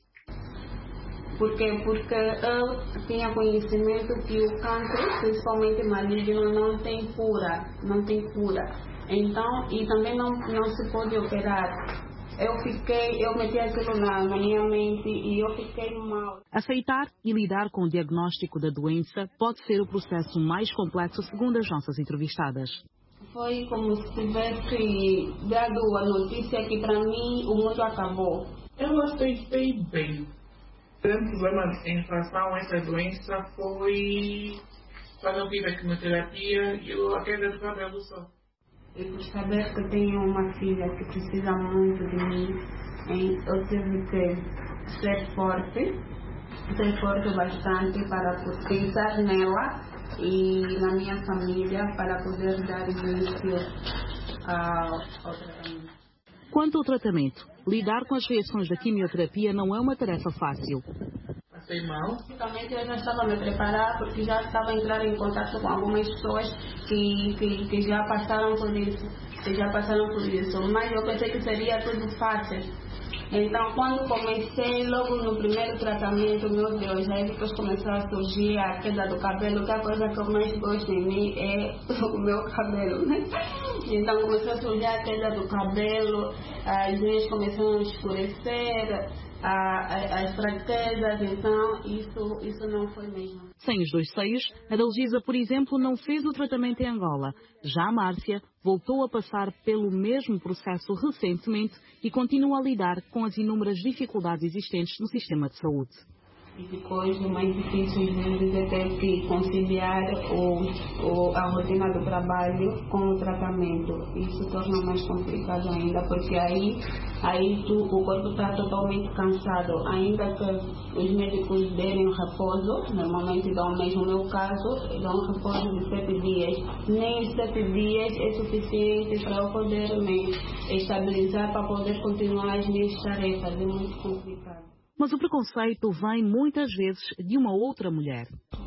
Por quê? Porque eu tinha conhecimento que o cancro, principalmente maligno, não tem cura, não tem cura. Então, e também não, não se pode operar. Eu fiquei, eu meti aquilo na, na minha mente e eu fiquei mal. Aceitar e lidar com o diagnóstico da doença pode ser o processo mais complexo, segundo as nossas entrevistadas. Foi como se tivesse dado a notícia que para mim o mundo acabou. Eu aceitei bem. O grande problema em relação a essa doença foi quando eu tive a quimioterapia e a queda do cabelo só. E por saber que tenho uma filha que precisa muito de mim, eu tive que ser forte, ser forte bastante para pensar nela e na minha família para poder dar início ao tratamento. Quanto ao tratamento, lidar com as reações da quimioterapia não é uma tarefa fácil. Passei mal. Basicamente eu já estava a me preparar porque já estava a entrar em contato com algumas pessoas que, que, que já passaram por isso, que já passaram por isso. Mas eu pensei que seria tudo fácil. Então, quando comecei, logo no primeiro tratamento, meu Deus, aí depois começou a surgir a queda do cabelo, que a coisa que eu mais gosto em mim é o meu cabelo, né? Então, começou a surgir a queda do cabelo, as unhas começaram a escurecer, a, a, as fraquezas, então, isso, isso não foi mesmo. Sem os dois seios, a Adalgisa, por exemplo, não fez o tratamento em Angola. Já a Márcia voltou a passar pelo mesmo processo recentemente e continua a lidar com as inúmeras dificuldades existentes no sistema de saúde. E depois, o mais difícil vezes é ter que conciliar o, o, a rotina do trabalho com o tratamento. Isso torna mais complicado ainda, porque aí, aí tu, o corpo está totalmente cansado. Ainda que os médicos derem repouso, normalmente dão mesmo no meu caso, dão um repouso de sete dias. Nem os sete dias é suficiente para eu poder me estabilizar, para poder continuar as minhas tarefas. É muito complicado. Mas o preconceito vem muitas vezes de uma outra mulher.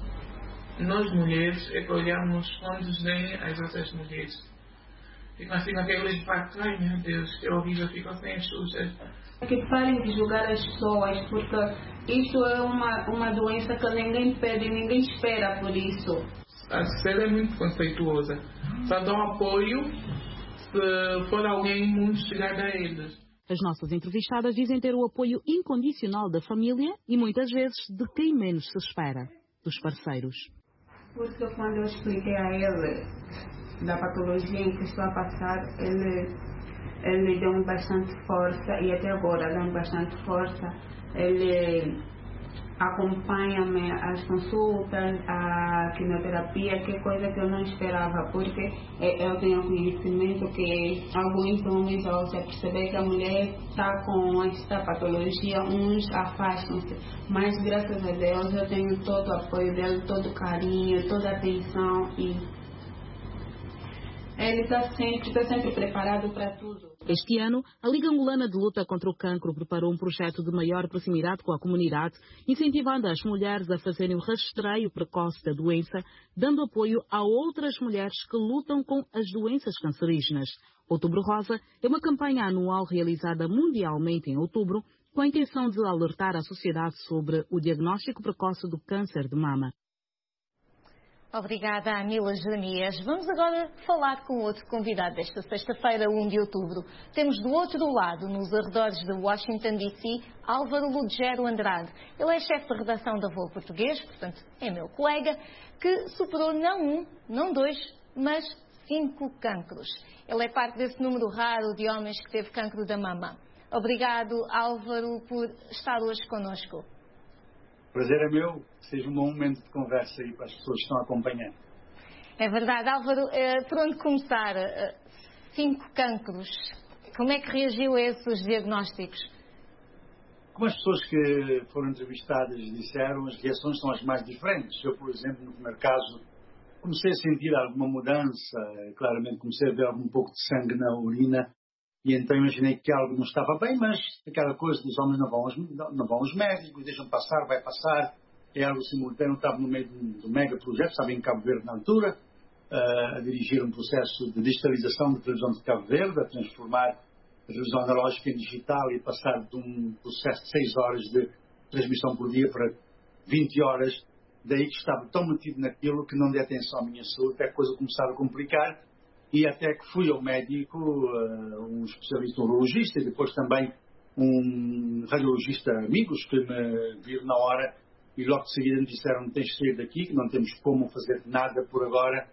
Nós mulheres é que olhamos quando vêm as outras mulheres. Ficam assim naquele impacto, ai meu Deus, que horrível, ficam sem sujas. Que parem de julgar as pessoas, porque isto é uma, uma doença que ninguém pede, ninguém espera por isso. A sociedade é muito conceituosa. Só dão apoio se for alguém muito chegado a eles. As nossas entrevistadas dizem ter o apoio incondicional da família e muitas vezes de quem menos se espera, dos parceiros. Porque quando eu expliquei a ele da patologia em que estou a passar, ele, ele deu-me bastante força e até agora dá-me bastante força. Ele acompanha-me às consultas, à quimioterapia, que é coisa que eu não esperava, porque eu tenho conhecimento que alguns homens, ao se perceber que a mulher está com esta patologia, uns afastam-se, mas graças a Deus eu tenho todo o apoio dele, todo o carinho, toda a atenção, e ele está sempre, está sempre preparado para tudo. Este ano, a Liga Angolana de Luta contra o Cancro preparou um projeto de maior proximidade com a comunidade, incentivando as mulheres a fazerem o rastreio precoce da doença, dando apoio a outras mulheres que lutam com as doenças cancerígenas. Outubro Rosa é uma campanha anual realizada mundialmente em outubro, com a intenção de alertar a sociedade sobre o diagnóstico precoce do câncer de mama. Obrigada, Anila Jeremias. Vamos agora falar com outro convidado desta sexta-feira, primeiro de outubro. Temos do outro lado, nos arredores de Washington, D C, Álvaro Ludgero Andrade. Ele é chefe de redação da Voo Português, portanto é meu colega, que superou não um, não dois, mas cinco cancros. Ele é parte desse número raro de homens que teve cancro da mama. Obrigado, Álvaro, por estar hoje connosco. O prazer é meu, que seja um bom momento de conversa aí para as pessoas que estão acompanhando. É verdade. Álvaro, por onde começar? Cinco cancros. Como é que reagiu a esses diagnósticos? Como as pessoas que foram entrevistadas disseram, as reações são as mais diferentes. Eu, por exemplo, no primeiro caso, comecei a sentir alguma mudança. Claramente comecei a ver algum pouco de sangue na urina. E então imaginei que algo não estava bem, mas aquela coisa dos homens não vão aos, não vão aos médicos, deixam passar, vai passar. É algo simultâneo. Eu estava no meio de um mega projeto, estava em Cabo Verde na altura, uh, a dirigir um processo de digitalização da televisão de Cabo Verde, a transformar a televisão analógica em digital e passar de um processo de seis horas de transmissão por dia para vinte horas. Daí que estava tão metido naquilo que não dei atenção à minha saúde, até que a coisa começava a complicar. E até que fui ao médico, uh, um especialista urologista e depois também um radiologista amigos que me viram na hora e logo de seguida me disseram: tens de sair daqui, que não temos como fazer nada por agora.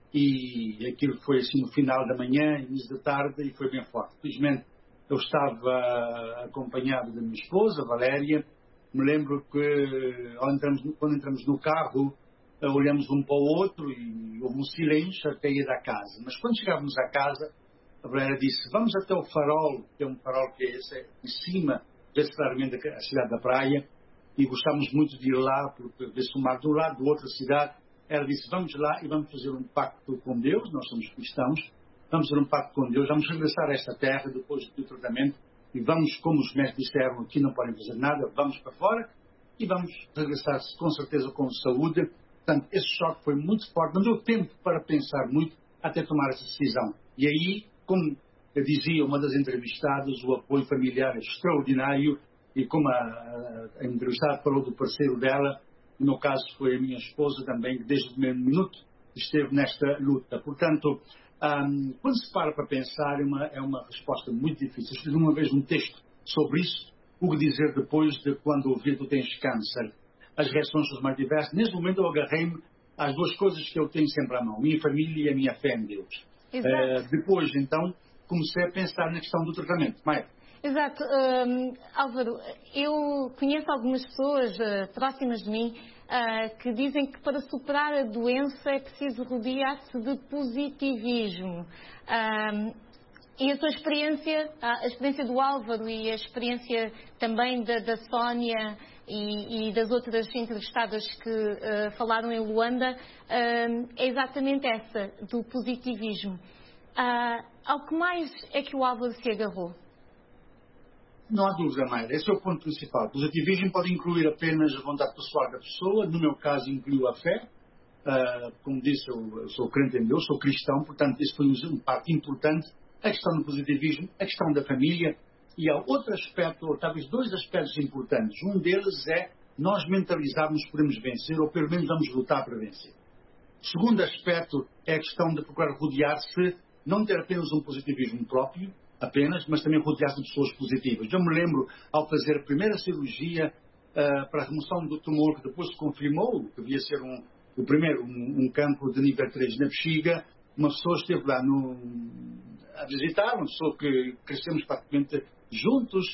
E aquilo foi assim no final da manhã, início da tarde, e foi bem forte. Felizmente eu estava acompanhado da minha esposa, Valéria. Me lembro que ao entramos, quando entramos no carro, olhamos um para o outro e houve um silêncio até ir à casa. Mas quando chegávamos à casa, a Valéria disse: vamos até o farol, que é um farol que é esse, em cima, vê-se claramente a cidade da praia, e gostávamos muito de ir lá, porque vê-se o mar de um lado, do outro a cidade. Ela disse: vamos lá e vamos fazer um pacto com Deus, nós somos cristãos, vamos fazer um pacto com Deus, vamos regressar a esta terra depois do tratamento, e vamos, como os médicos disseram, aqui não podem fazer nada, vamos para fora, e vamos regressar com certeza com saúde. Portanto, esse choque foi muito forte, não deu tempo para pensar muito até tomar essa decisão. E aí, como dizia uma das entrevistadas, o apoio familiar é extraordinário, e como a, a, a entrevistada falou do parceiro dela, no meu caso foi a minha esposa também, que desde o primeiro minuto esteve nesta luta. Portanto, um, quando se para para pensar, é uma, é uma resposta muito difícil. Escrevi uma vez um texto sobre isso, o que dizer depois de quando ouvir que tu tens câncer. As reações são mais diversas. Neste momento eu agarrei-me às duas coisas que eu tenho sempre à mão: minha família e a minha fé em Deus. Uh, depois, então, comecei a pensar na questão do tratamento. Maia. Exato. Um, Álvaro, eu conheço algumas pessoas uh, próximas de mim uh, que dizem que para superar a doença é preciso rodear-se de positivismo. Um, E a sua experiência, a experiência do Álvaro e a experiência também da, da Sónia e, e das outras entrevistadas que uh, falaram em Luanda, uh, é exatamente essa, do positivismo. Uh, ao que mais é que o Álvaro se agarrou? Não há dúvida, Mayra. Esse é o ponto principal. O positivismo pode incluir apenas a vontade pessoal da pessoa. No meu caso, incluiu a fé. Uh, como disse, eu, eu sou crente em Deus, sou cristão, portanto, isso foi um parte importante. A questão do positivismo, a questão da família, e há outro aspecto, ou talvez dois aspectos importantes. Um deles é nós mentalizarmos que podemos vencer, ou pelo menos vamos lutar para vencer. O segundo aspecto é a questão de procurar rodear-se, não ter apenas um positivismo próprio, apenas, mas também rodear-se de pessoas positivas. Eu me lembro, ao fazer a primeira cirurgia uh, para a remoção do tumor, que depois se confirmou, que devia ser um, o primeiro, um, um cancro de nível três na bexiga, uma pessoa esteve lá no... a visitar, uma pessoa que crescemos praticamente juntos,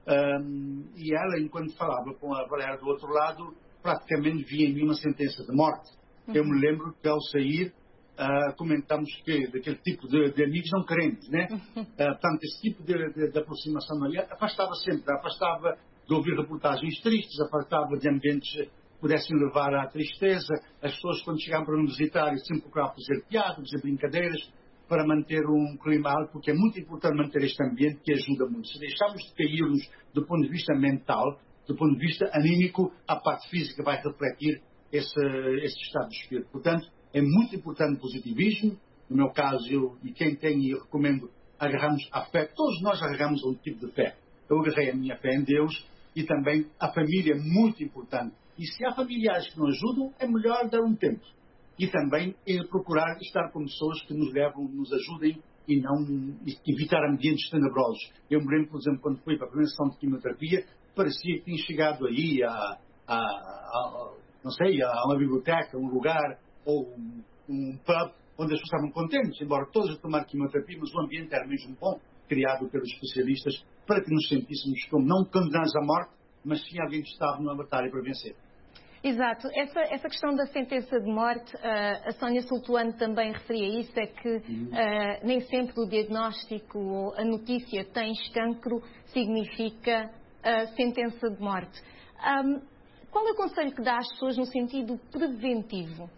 Um, e ela, enquanto falava com a Valéria do outro lado, praticamente via em mim uma sentença de morte. Uhum. Eu me lembro que ao sair uh, comentámos que daquele tipo de, de amigos não queremos, né? Uhum. Uh, portanto, esse tipo de, de, de aproximação ali afastava sempre, afastava de ouvir reportagens tristes, afastava de ambientes que pudessem levar à tristeza. As pessoas, quando chegavam para nos visitar, sempre procuravam fazer piadas, fazer brincadeiras, para manter um clima alto, porque é muito importante manter este ambiente que ajuda muito. Se deixarmos de cair-nos do ponto de vista mental, do ponto de vista anímico, a parte física vai refletir esse, esse estado de espírito. Portanto, é muito importante o positivismo. No meu caso, eu, e quem tem, e eu recomendo, agarramos a fé. Todos nós agarramos a um tipo de fé. Eu agarrei a minha fé em Deus e também a família é muito importante. E se há familiares que não ajudam, é melhor dar um tempo. E também é procurar estar com pessoas que nos levam, nos ajudem e não evitar ambientes tenebrosos. Eu me lembro, por exemplo, quando fui para a primeira sessão de quimioterapia, parecia que tinha chegado aí a, a, a, não sei, a uma biblioteca, um lugar ou um, um pub onde as pessoas estavam contentes, embora todas a tomar quimioterapia, mas o ambiente era mesmo bom, criado pelos especialistas, para que nos sentíssemos como não condenados à morte, mas sim alguém que estava numa batalha para vencer. Exato. Essa, essa questão da sentença de morte, uh, a Sónia Sultuano também referia isso, é que uh, nem sempre o diagnóstico ou a notícia tens cancro significa uh, sentença de morte. Um, qual é o conselho que dá às pessoas no sentido preventivo?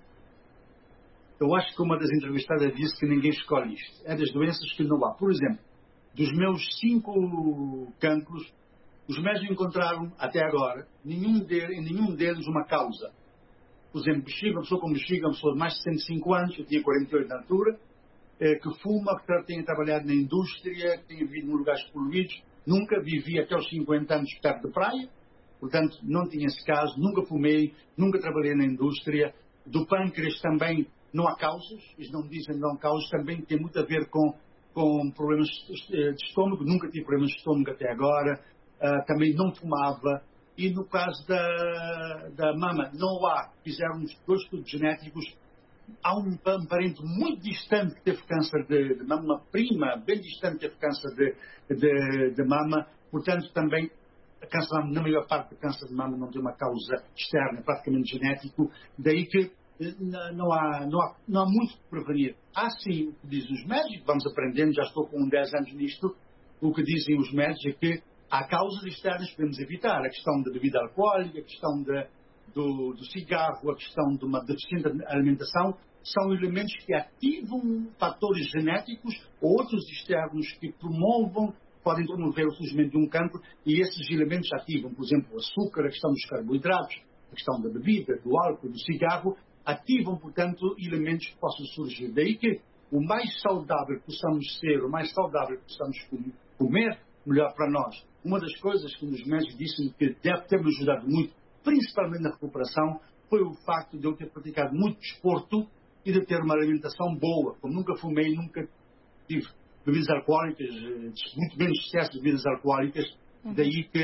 Eu acho que uma das entrevistadas disse que ninguém escolhe isto. É das doenças que não há. Por exemplo, dos meus cinco cancros, os médicos encontraram, até agora, nenhum deles, em nenhum deles uma causa. Por exemplo, bexiga, uma pessoa com bexiga, uma pessoa de mais de sessenta e cinco anos, eu tinha quarenta e oito na altura, eh, que fuma, que tenha trabalhado na indústria, que tenha vivido em lugares poluídos, nunca vivi até os cinquenta anos perto de praia, portanto, não tinha esse caso, nunca fumei, nunca trabalhei na indústria. Do pâncreas também não há causas, eles não dizem não há causas, também tem muito a ver com, com problemas de estômago, nunca tive problemas de estômago até agora. Uh, também não fumava. E no caso da, da mama, não há. Fizeram dois estudos genéticos. Há um, um parente muito distante que teve câncer de, de mama, uma prima bem distante que teve câncer de, de, de mama. Portanto, também, câncer de mama, na maior parte do câncer de mama não tem uma causa externa, praticamente genético. Daí que não há, não há, não há muito que prevenir. Há sim o que dizem os médicos, vamos aprendendo, já estou com dez anos nisto. O que dizem os médicos é que há causas externas que podemos evitar. A questão da bebida alcoólica, a questão de, do, do cigarro, a questão de uma deficiente alimentação, são elementos que ativam fatores genéticos ou outros externos que promovam, podem promover o surgimento de um cancro, e esses elementos ativam, por exemplo, o açúcar, a questão dos carboidratos, a questão da bebida, do álcool, do cigarro, ativam, portanto, elementos que possam surgir. Daí que o mais saudável que possamos ser, o mais saudável que possamos comer, melhor para nós. Uma das coisas que os médicos disseram que deve ter me ajudado muito, principalmente na recuperação, foi o facto de eu ter praticado muito desporto e de ter uma alimentação boa. Como nunca fumei, nunca tive bebidas alcoólicas, muito menos excesso de bebidas alcoólicas, uhum. Daí que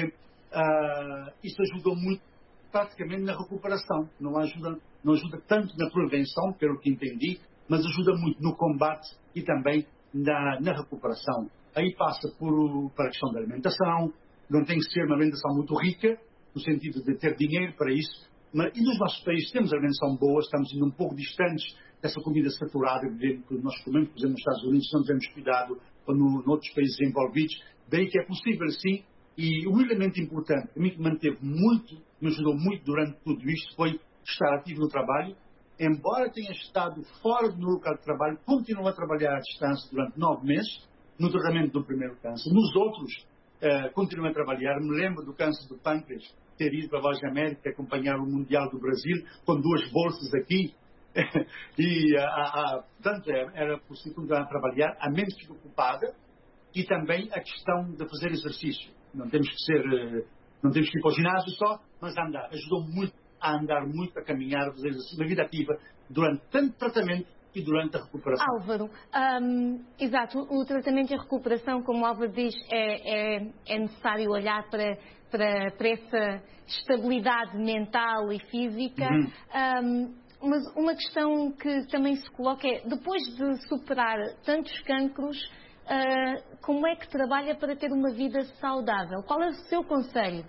uh, isso ajudou muito praticamente na recuperação. Não ajuda, não ajuda tanto na prevenção, pelo que entendi, mas ajuda muito no combate e também na, na recuperação. Aí passa por, por a questão da alimentação, não tem que ser uma alimentação muito rica, no sentido de ter dinheiro para isso, mas e nos nossos países temos alimentação boa, estamos indo um pouco distantes dessa comida saturada que nós comemos, por exemplo, nos Estados Unidos, não temos cuidado, ou no, em outros países envolvidos, daí que é possível sim, e o elemento importante, a mim que manteve muito, me ajudou muito durante tudo isto, foi estar ativo no trabalho, embora tenha estado fora do local de trabalho, continuo a trabalhar à distância durante nove meses, no tratamento do primeiro câncer. Nos outros, uh, continuo a trabalhar. Me lembro do câncer do pâncreas, ter ido para a Voz da América, acompanhar o Mundial do Brasil, com duas bolsas aqui. e, uh, uh, portanto, era possível continuar a trabalhar, a menos que ocupada, e também a questão de fazer exercício. Não temos que ser, uh, não temos que ir para o ginásio só, mas andar. Ajudou muito a andar muito, a caminhar, a fazer exercício, uma vida ativa, durante tanto tratamento e durante a recuperação. Álvaro, um, exato, o tratamento e a recuperação, como o Álvaro diz, é, é, é necessário olhar para, para, para essa estabilidade mental e física, uhum. um, mas uma questão que também se coloca é, depois de superar tantos cancros, uh, como é que trabalha para ter uma vida saudável? Qual é o seu conselho?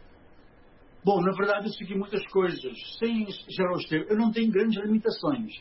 Bom, na verdade eu segui muitas coisas, sem gerar os termos. Eu não tenho grandes limitações.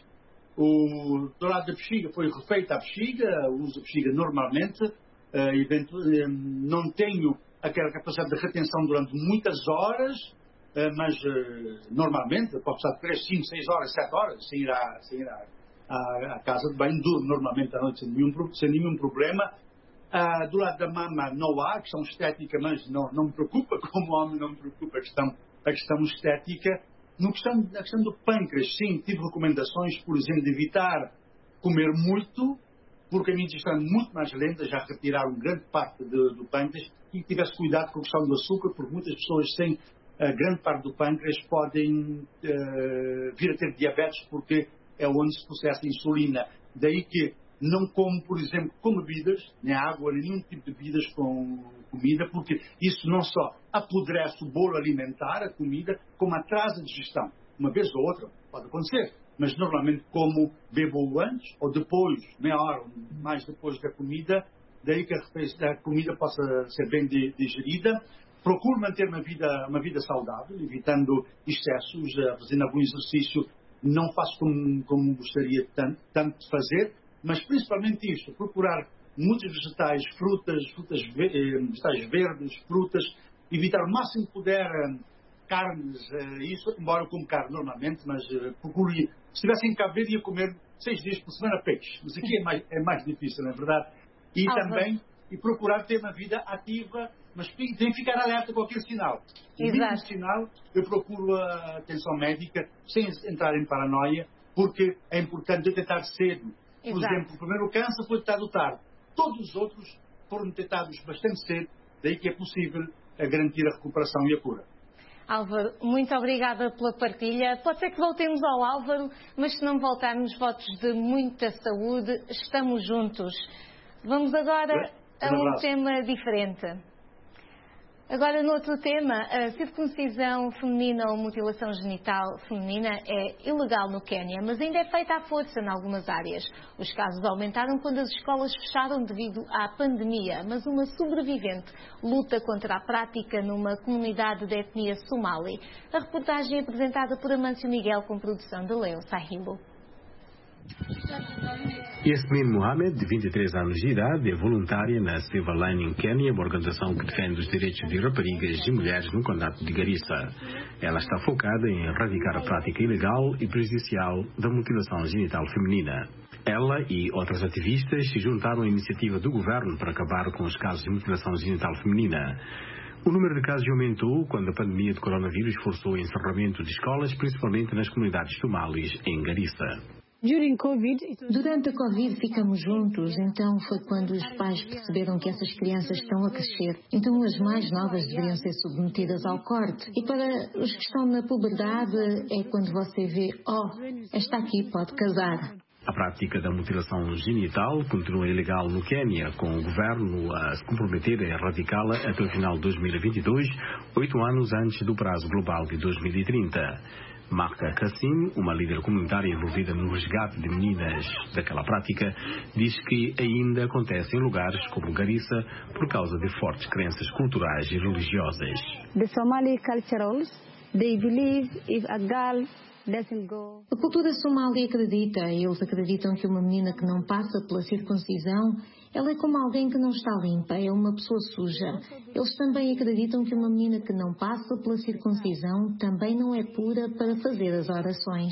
O, do lado da bexiga foi refeita a bexiga, uso a bexiga normalmente, uh, eventu, uh, não tenho aquela capacidade de retenção durante muitas horas, uh, mas uh, normalmente eu posso passar três, cinco, seis horas, sete horas sem ir à, sem ir à, à, à casa de banho, durmo normalmente à noite sem nenhum, sem nenhum problema. Uh, do lado da mama não há, a questão estética, mas não, não me preocupa, como homem não me preocupa a questão, a questão estética. No questão, na questão do pâncreas, sim, tive recomendações, por exemplo, de evitar comer muito, porque a minha digestão é muito mais lenta, já retiraram grande parte de, do pâncreas, e tivesse cuidado com a questão do açúcar, porque muitas pessoas sem a grande parte do pâncreas podem uh, vir a ter diabetes, porque é onde se processa a insulina. Daí que não como, por exemplo, com bebidas, nem água, nem nenhum tipo de bebidas com comida, porque isso não só apodrece o bolo alimentar, a comida, como atrasa a digestão. Uma vez ou outra pode acontecer, mas normalmente como bebo antes ou depois, meia hora, mais depois da comida, daí que a comida possa ser bem digerida. Procuro manter uma vida, uma vida saudável, evitando excessos, fazendo algum exercício. Não faço como, como gostaria tanto, tanto de fazer, mas principalmente isto, procurar muitos vegetais, frutas, frutas vegetais verdes, frutas, evitar o máximo que puder carnes, isso, embora eu como carne normalmente, mas procuro, se estivesse em Cabo Verde ia comer seis dias por semana peixe, mas aqui é mais, é mais difícil, não é verdade? E ah, também, mas... e procurar ter uma vida ativa, mas tem que ficar alerta a qualquer sinal. Se vir um sinal, eu procuro a atenção médica, sem entrar em paranoia, porque é importante detectar cedo. Por Exato. exemplo, o primeiro câncer foi detectado tarde. Todos os outros foram detectados bastante cedo, daí que é possível garantir a recuperação e a cura. Álvaro, muito obrigada pela partilha. Pode ser que voltemos ao Álvaro, mas se não voltarmos, votos de muita saúde. Estamos juntos. Vamos agora é, a um tema diferente. Agora, no outro tema, a circuncisão feminina ou mutilação genital feminina é ilegal no Quénia, mas ainda é feita à força em algumas áreas. Os casos aumentaram quando as escolas fecharam devido à pandemia, mas uma sobrevivente luta contra a prática numa comunidade de etnia somali. A reportagem é apresentada por Amâncio Miguel com produção de Leo Sahilo. Yasmin Mohamed, de vinte e três anos de idade, é voluntária na Silver Lining Kenya, uma organização que defende os direitos de raparigas e mulheres no condado de Garissa. Ela está focada em erradicar a prática ilegal e prejudicial da mutilação genital feminina. Ela e outras ativistas se juntaram à iniciativa do governo para acabar com os casos de mutilação genital feminina. O número de casos aumentou quando a pandemia de coronavírus forçou o encerramento de escolas, principalmente nas comunidades somalis em Garissa. Durante a Covid ficamos juntos, então foi quando os pais perceberam que essas crianças estão a crescer. Então as mais novas deveriam ser submetidas ao corte. E para os que estão na puberdade é quando você vê, oh, esta aqui pode casar. A prática da mutilação genital continua ilegal no Quénia, com o governo a se comprometer a erradicá-la até o final de dois mil e vinte e dois, oito anos antes do prazo global de dois mil e trinta. Marta Kassim, uma líder comunitária envolvida no resgate de meninas daquela prática, diz que ainda acontece em lugares como Garissa por causa de fortes crenças culturais e religiosas. The Somali cultures, they believe if a girl doesn't go... A cultura somali acredita, eles acreditam que uma menina que não passa pela circuncisão, ela é como alguém que não está limpa, é uma pessoa suja. Eles também acreditam que uma menina que não passa pela circuncisão também não é pura para fazer as orações.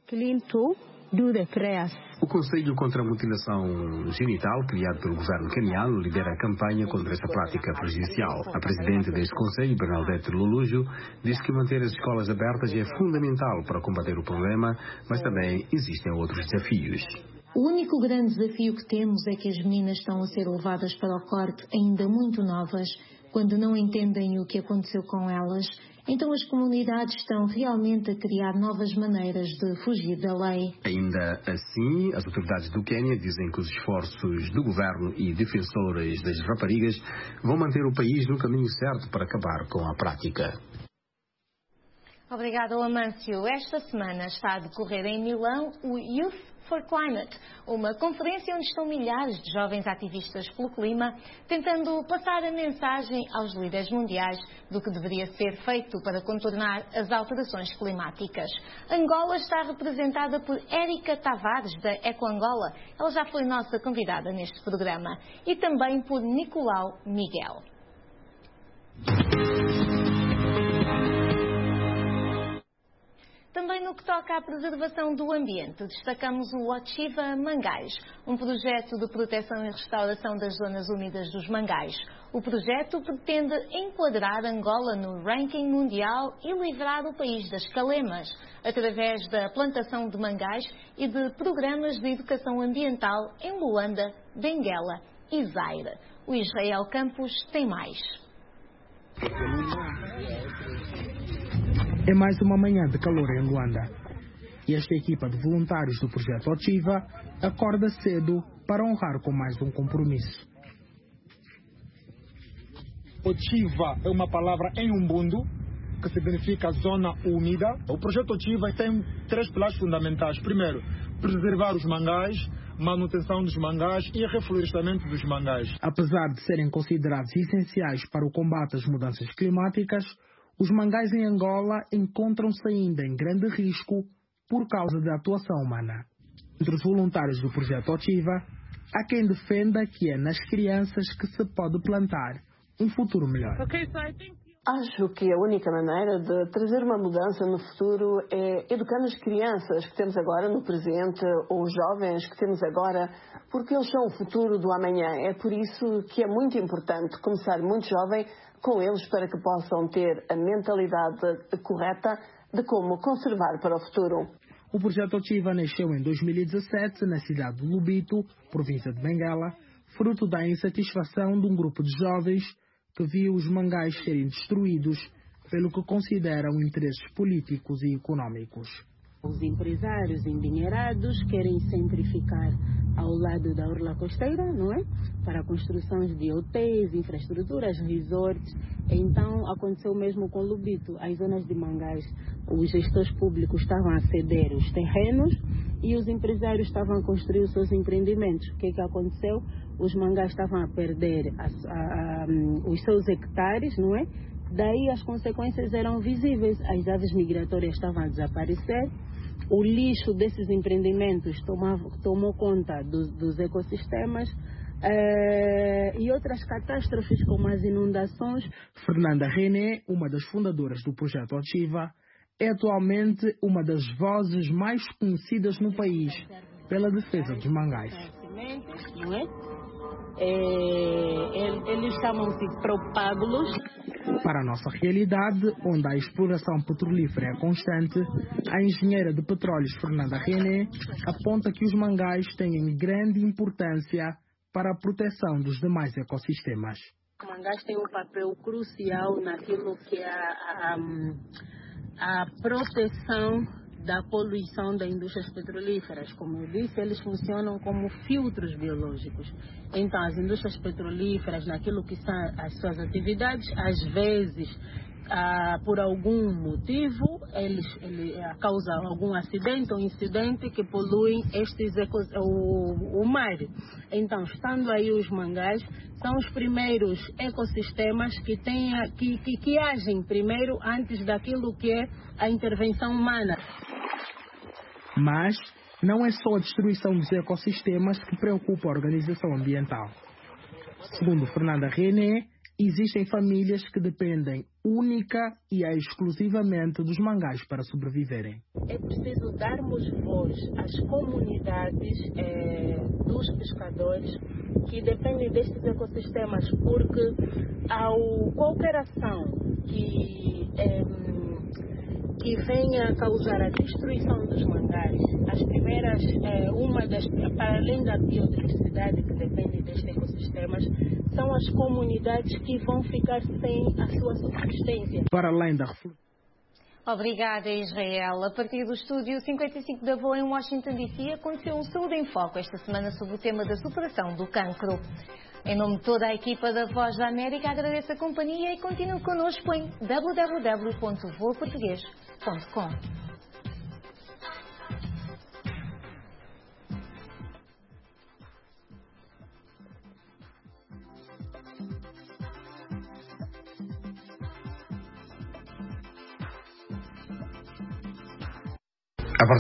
O Conselho contra a Mutilação Genital, criado pelo governo caniano, lidera a campanha contra esta prática prejudicial. A presidente deste Conselho, Bernadette Lulujo, diz que manter as escolas abertas é fundamental para combater o problema, mas também existem outros desafios. O único grande desafio que temos é que as meninas estão a ser levadas para o corte ainda muito novas, quando não entendem o que aconteceu com elas. Então as comunidades estão realmente a criar novas maneiras de fugir da lei. Ainda assim, as autoridades do Quénia dizem que os esforços do governo e defensores das raparigas vão manter o país no caminho certo para acabar com a prática. Obrigada, Amâncio. Esta semana está a decorrer em Milão o Youth for Climate, uma conferência onde estão milhares de jovens ativistas pelo clima, tentando passar a mensagem aos líderes mundiais do que deveria ser feito para contornar as alterações climáticas. Angola está representada por Érica Tavares, da Eco Angola. Ela já foi nossa convidada neste programa. E também por Nicolau Miguel. Também no que toca à preservação do ambiente, destacamos o Ochiva Mangais, um projeto de proteção e restauração das zonas úmidas dos mangais. O projeto pretende enquadrar Angola no ranking mundial e livrar o país das calemas, através da plantação de mangais e de programas de educação ambiental em Luanda, Benguela e Zaire. O Israel Campos tem mais. É mais uma manhã de calor em Luanda. E esta equipa de voluntários do projeto Ochiva acorda cedo para honrar com mais um compromisso. Ochiva é uma palavra em Ubuntu que significa zona úmida. O projeto Ochiva tem três pilares fundamentais. Primeiro, preservar os mangás, manutenção dos mangás e reflorestamento dos mangás. Apesar de serem considerados essenciais para o combate às mudanças climáticas, os mangás em Angola encontram-se ainda em grande risco por causa da atuação humana. Entre os voluntários do projeto Ochiva, há quem defenda que é nas crianças que se pode plantar um futuro melhor. Acho que a única maneira de trazer uma mudança no futuro é educando as crianças que temos agora no presente, ou os jovens que temos agora, porque eles são o futuro do amanhã. É por isso que é muito importante começar muito jovem com eles para que possam ter a mentalidade correta de como conservar para o futuro. O projeto Ochiva nasceu em dois mil e dezassete na cidade de Lubito, província de Benguela, fruto da insatisfação de um grupo de jovens que viu os mangás serem destruídos pelo que consideram interesses políticos e econômicos. Os empresários endinheirados querem sempre ficar ao lado da orla costeira, não é? Para construções de hotéis, infraestruturas, resorts. Então, aconteceu o mesmo com Lubito. As zonas de mangás, os gestores públicos estavam a ceder os terrenos e os empresários estavam a construir os seus empreendimentos. O que é que aconteceu? Os mangás estavam a perder a, a, a, os seus hectares, não é? Daí as consequências eram visíveis. As aves migratórias estavam a desaparecer. O lixo desses empreendimentos tomava, tomou conta dos, dos ecossistemas uh, e outras catástrofes como as inundações. Fernanda René, uma das fundadoras do projeto Ochiva, é atualmente uma das vozes mais conhecidas no país pela defesa dos mangás. Não é? É, eles chamam-se propágulos. Para a nossa realidade, onde a exploração petrolífera é constante, a engenheira de petróleos Fernanda René aponta que os mangás têm grande importância para a proteção dos demais ecossistemas. Os mangás têm um papel crucial naquilo que é a, a, a proteção da poluição das indústrias petrolíferas. Como eu disse, eles funcionam como filtros biológicos. Então, as indústrias petrolíferas, naquilo que são as suas atividades, às vezes, ah, por algum motivo, eles, eles ah, causam algum acidente ou incidente que poluem estes ecos, o, o mar. Então, estando aí os mangás, são os primeiros ecossistemas que, têm, que, que, que agem primeiro antes daquilo que é a intervenção humana. Mas não é só a destruição dos ecossistemas que preocupa a organização ambiental. Segundo Fernanda René, existem famílias que dependem única e exclusivamente dos mangás para sobreviverem. É preciso darmos voz às comunidades eh, dos pescadores que dependem destes ecossistemas, porque ao qualquer ação que eh, que venha a causar a destruição dos mangás, as primeiras, eh, uma das, para além da biodiversidade que depende destes ecossistemas, são as comunidades que vão ficar sem a sua subsistência. Para além da Obrigada, Israel. A partir do estúdio cinquenta e cinco da Voa em Washington D C aconteceu um Saúde em Foco esta semana sobre o tema da superação do cancro. Em nome de toda a equipa da Voz da América, agradeço a companhia e continue connosco em w w w ponto voa português ponto com.